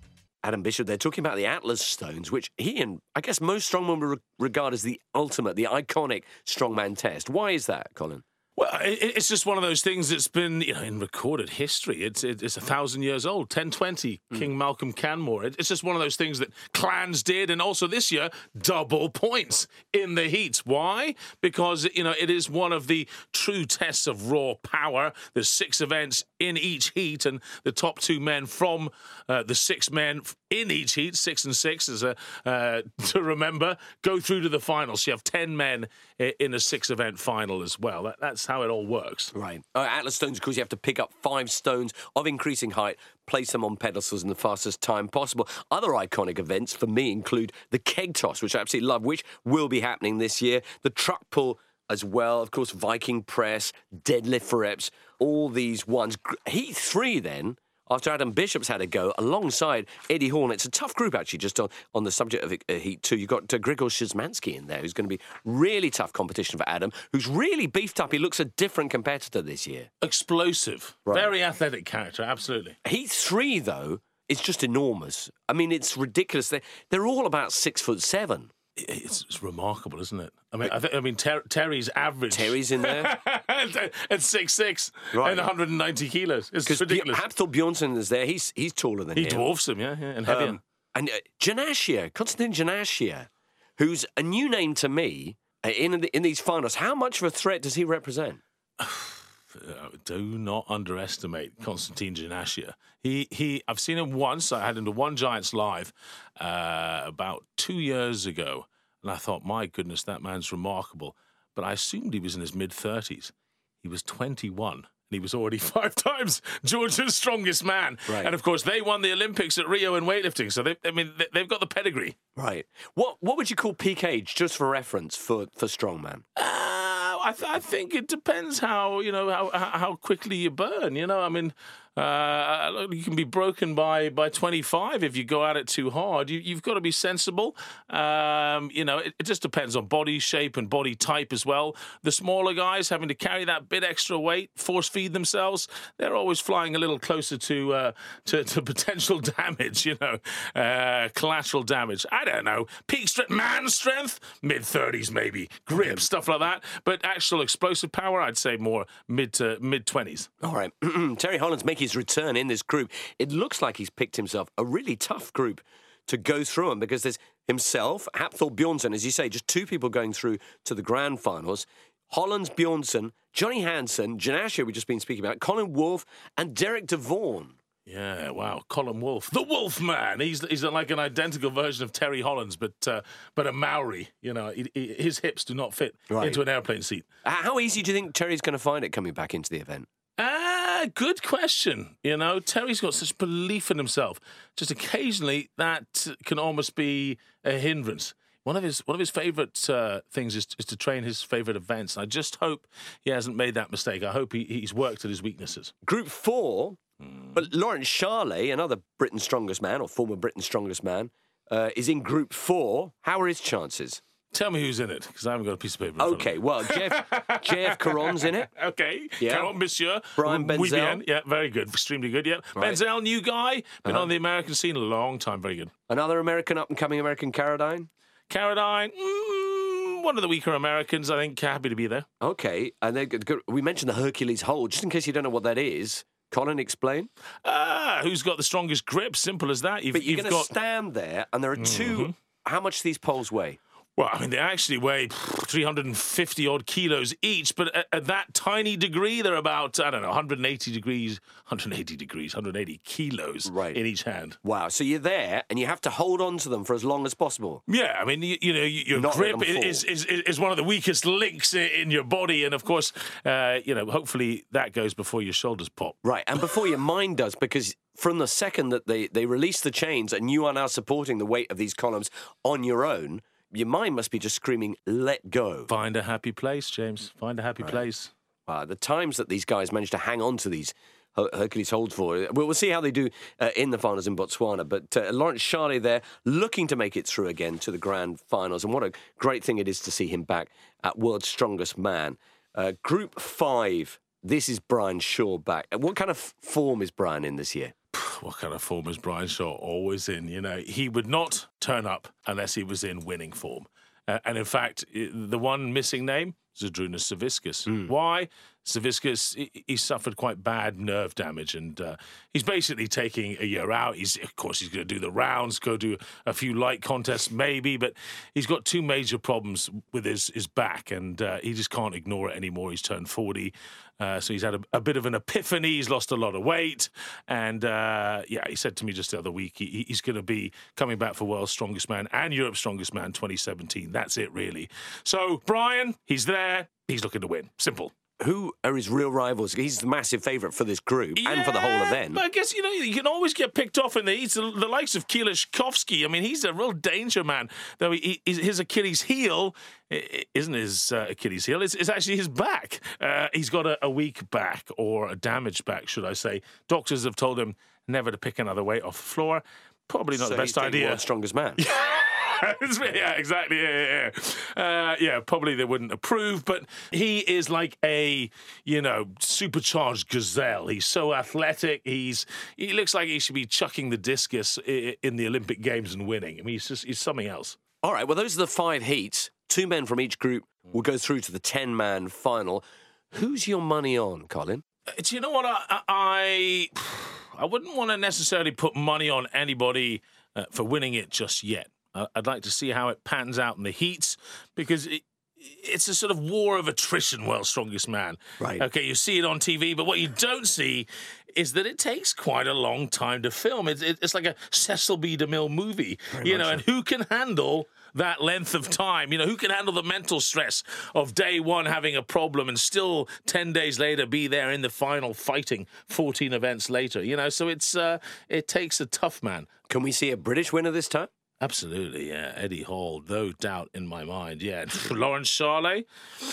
Adam Bishop, they're talking about the Atlas stones, which he and I guess most strongmen would regard as the ultimate, the iconic strongman test. Why is that, Colin? Well, it's just one of those things that's been, you know, in recorded history. It's it's a thousand years old. ten twenty, mm. King Malcolm Canmore. It's just one of those things that clans did, and also this year, double points in the heats. Why? Because, you know, it is one of the true tests of raw power. There's six events in each heat, and the top two men from uh, the six men in each heat, six and six, as a, uh, to remember, go through to the final. So you have ten men in a six-event final as well. That, that's how it all works. Right. Uh, Atlas stones, of course, you have to pick up five stones of increasing height, place them on pedestals in the fastest time possible. Other iconic events for me include the keg toss, which I absolutely love, which will be happening this year. The truck pull as well. Of course, Viking press, deadlift for reps, all these ones. Heat three, then, after Adam Bishop's had a go, alongside Eddie Horn. It's a tough group, actually, just on, on the subject of uh, Heat two. You've got uh, Grigor Szymanski in there, who's going to be really tough competition for Adam, who's really beefed up. He looks a different competitor this year. Explosive. Right. Very athletic character, absolutely. Heat three, though, is just enormous. I mean, it's ridiculous. They're, they're all about six foot seven. It's, it's remarkable, isn't it? I mean, I, th- I mean, Ter- Terry's average. Terry's in there at six six right. and one hundred ninety kilos. It's ridiculous. Hafthor Bjornsson is there. He's he's taller than he him. He dwarfs him, yeah, yeah, and heavier. Um, and uh, Janashia, Konstantin Janashia, who's a new name to me uh, in the, in these finals. How much of a threat does he represent? Do not underestimate Konstantin Janashia. He he. I've seen him once. I had him to One Giants live uh, about two years ago, and I thought, my goodness, that man's remarkable. But I assumed he was in his mid thirties. He was twenty-one, and he was already five times Georgia's strongest man. Right. And of course, they won the Olympics at Rio in weightlifting, so they, I mean, they've got the pedigree. Right. What what would you call peak age, just for reference, for for strongman? Uh, I, th- I think it depends how, you know, how how quickly you burn. You know, I mean, uh, you can be broken by, by twenty-five if you go at it too hard. You, you've got to be sensible. Um, you know, it, it just depends on body shape and body type as well. The smaller guys having to carry that bit extra weight, force feed themselves, they're always flying a little closer to uh, to, to potential damage. You know, uh, collateral damage. I don't know. Peak strength, man strength, mid thirties maybe. Grip, stuff like that. But actual explosive power, I'd say more mid to mid twenties. All right. Terry Holland's making his return in this group. It looks like he's picked himself a really tough group to go through them, because there's himself, Hafthor Bjornsson, as you say, just two people going through to the grand finals. Hollands, Bjornsson, Johnny Hansen, Janashia we've just been speaking about, Colin Wolfe, and Derek DeVaughn. Yeah, wow, Colin Wolfe, the Wolf Man. He's he's like an identical version of Terry Hollands, but uh, but a Maori. You know, he, he, his hips do not fit right. into an airplane seat. How easy do you think Terry's going to find it coming back into the event? Ah, good question. You know, Terry's got such belief in himself. Just occasionally, that can almost be a hindrance. One of his one of his favourite uh, things is, is to train his favourite events. I just hope he hasn't made that mistake. I hope he, he's worked at his weaknesses. Group four, mm. but Lawrence Charlet, another Britain's strongest man, or former Britain's strongest man, uh, is in Group four. How are his chances? Tell me who's in it, because I haven't got a piece of paper in Okay, well, Jeff, J F Caron's in it. Okay, yeah. Caron, monsieur. Brian Benzel. Oui bien. Yeah, very good, extremely good, yeah. Right. Benzel, new guy, been uh-huh. on the American scene a long time, very good. Another American, up-and-coming American, Carradine? Carradine, mm, one of the weaker Americans, I think, happy to be there. Okay, and then we mentioned the Hercules hold, just in case you don't know what that is. Colin, explain. Ah, uh, who's got the strongest grip? Simple as that. You've, but you're you've going to got... stand there, and there are two... Mm-hmm. How much do these poles weigh? Well, I mean, they actually weigh three hundred fifty odd kilos each, but at, at that tiny degree, they're about, I don't know, one hundred eighty degrees, one hundred eighty degrees, one hundred eighty kilos right. in each hand. Wow. So you're there and you have to hold on to them for as long as possible. Yeah. I mean, you, you know, your Not grip is, is, is one of the weakest links in your body. And of course, uh, you know, hopefully that goes before your shoulders pop. Right. And before your mind does, because from the second that they, they release the chains and you are now supporting the weight of these columns on your own, your mind must be just screaming, let go. Find a happy place, James. Find a happy right. place. Uh, the times that these guys manage to hang on to these Her- Hercules holds for, we'll, we'll see how they do uh, in the finals in Botswana. But uh, Lawrence Charlet there, looking to make it through again to the grand finals. And what a great thing it is to see him back at World's Strongest Man. Uh, group five, this is Brian Shaw back. What kind of form is Brian in this year? what kind of form is Brian Shaw always in? You know, he would not turn up unless he was in winning form. Uh, and in fact, the one missing name, Zydrunas Savickas. Mm. Why? Savickas, he, he suffered quite bad nerve damage, and uh, he's basically taking a year out. He's, of course, he's going to do the rounds, go do a few light contests maybe, but he's got two major problems with his, his back, and uh, he just can't ignore it anymore. He's turned forty, uh, so he's had a, a bit of an epiphany. He's lost a lot of weight, and uh, yeah, he said to me just the other week he, he's going to be coming back for World's Strongest Man and Europe's Strongest Man twenty seventeen. That's it, really. So, Brian, he's there. He's looking to win. Simple. Who are his real rivals? He's the massive favourite for this group yeah, and for the whole event. But I guess, you know, you can always get picked off in the he's the, the likes of Kielishkovsky. I mean, he's a real danger man. Though he, he, his Achilles heel isn't his uh, Achilles heel. It's, it's actually his back. Uh, he's got a, a weak back, or a damaged back, should I say. Doctors have told him never to pick another weight off the floor. Probably not so the best he's idea. World's Strongest Man. Yeah, exactly. Yeah, yeah, yeah. Uh, yeah, probably they wouldn't approve, but he is like a, you know, supercharged gazelle. He's so athletic. He's he looks like he should be chucking the discus in the Olympic Games and winning. I mean, he's just he's something else. All right. Well, those are the five heats. Two men from each group will go through to the ten-man final. Who's your money on, Colin? Do you know what? I I, I wouldn't want to necessarily put money on anybody uh, for winning it just yet. Uh, I'd like to see how it pans out in the heats, because it, it's a sort of war of attrition, World's Strongest Man. Right. Okay, you see it on T V, but what you don't see is that it takes quite a long time to film. It's, it's like a Cecil B. DeMille movie, Very you know, so. And who can handle that length of time? You know, who can handle the mental stress of day one having a problem and still ten days later be there in the final fighting fourteen events later? You know, so it's uh, it takes a tough man. Can we see a British winner this time? Absolutely, yeah. Eddie Hall, no doubt in my mind, yeah. Lawrence Charlet,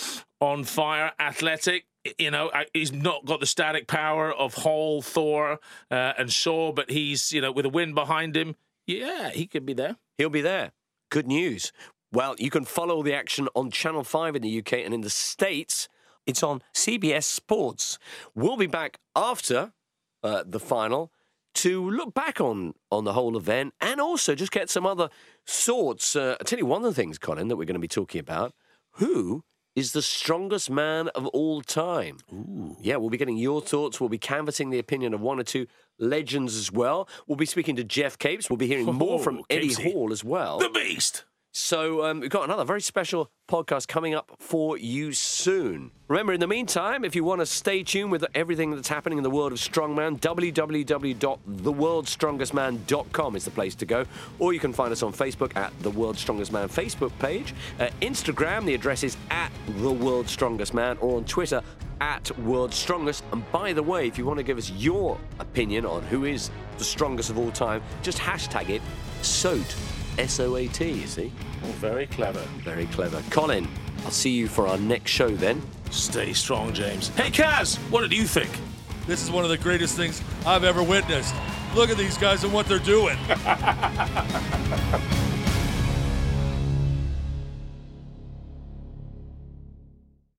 on fire, athletic. You know, he's not got the static power of Hall, Thor, uh, and Shaw, but he's, you know, with a win behind him, yeah, he could be there. He'll be there. Good news. Well, you can follow the action on Channel five in the U K, and in the States, it's on C B S Sports. We'll be back after uh, the final to look back on, on the whole event, and also just get some other thoughts. Uh, I'll tell you one of the things, Colin, that we're going to be talking about. Who is the strongest man of all time? Ooh. Yeah, we'll be getting your thoughts. We'll be canvassing the opinion of one or two legends as well. We'll be speaking to Jeff Capes. We'll be hearing oh, more from Eddie Capesy. Hall as well. The Beast! So um, we've got another very special podcast coming up for you soon. Remember, in the meantime, if you want to stay tuned with everything that's happening in the world of strongman, w w w dot the world's strongest man dot com is the place to go. Or you can find us on Facebook at The World's Strongest Man Facebook page. Uh, Instagram, the address is at The World's Strongest Man, or on Twitter, at World's Strongest. And by the way, if you want to give us your opinion on who is the strongest of all time, just hashtag it S O A T. S O A T, you see. Oh, very clever. Very clever. Colin, I'll see you for our next show then. Stay strong, James. Hey, Kaz, what did you think? This is one of the greatest things I've ever witnessed. Look at these guys and what they're doing.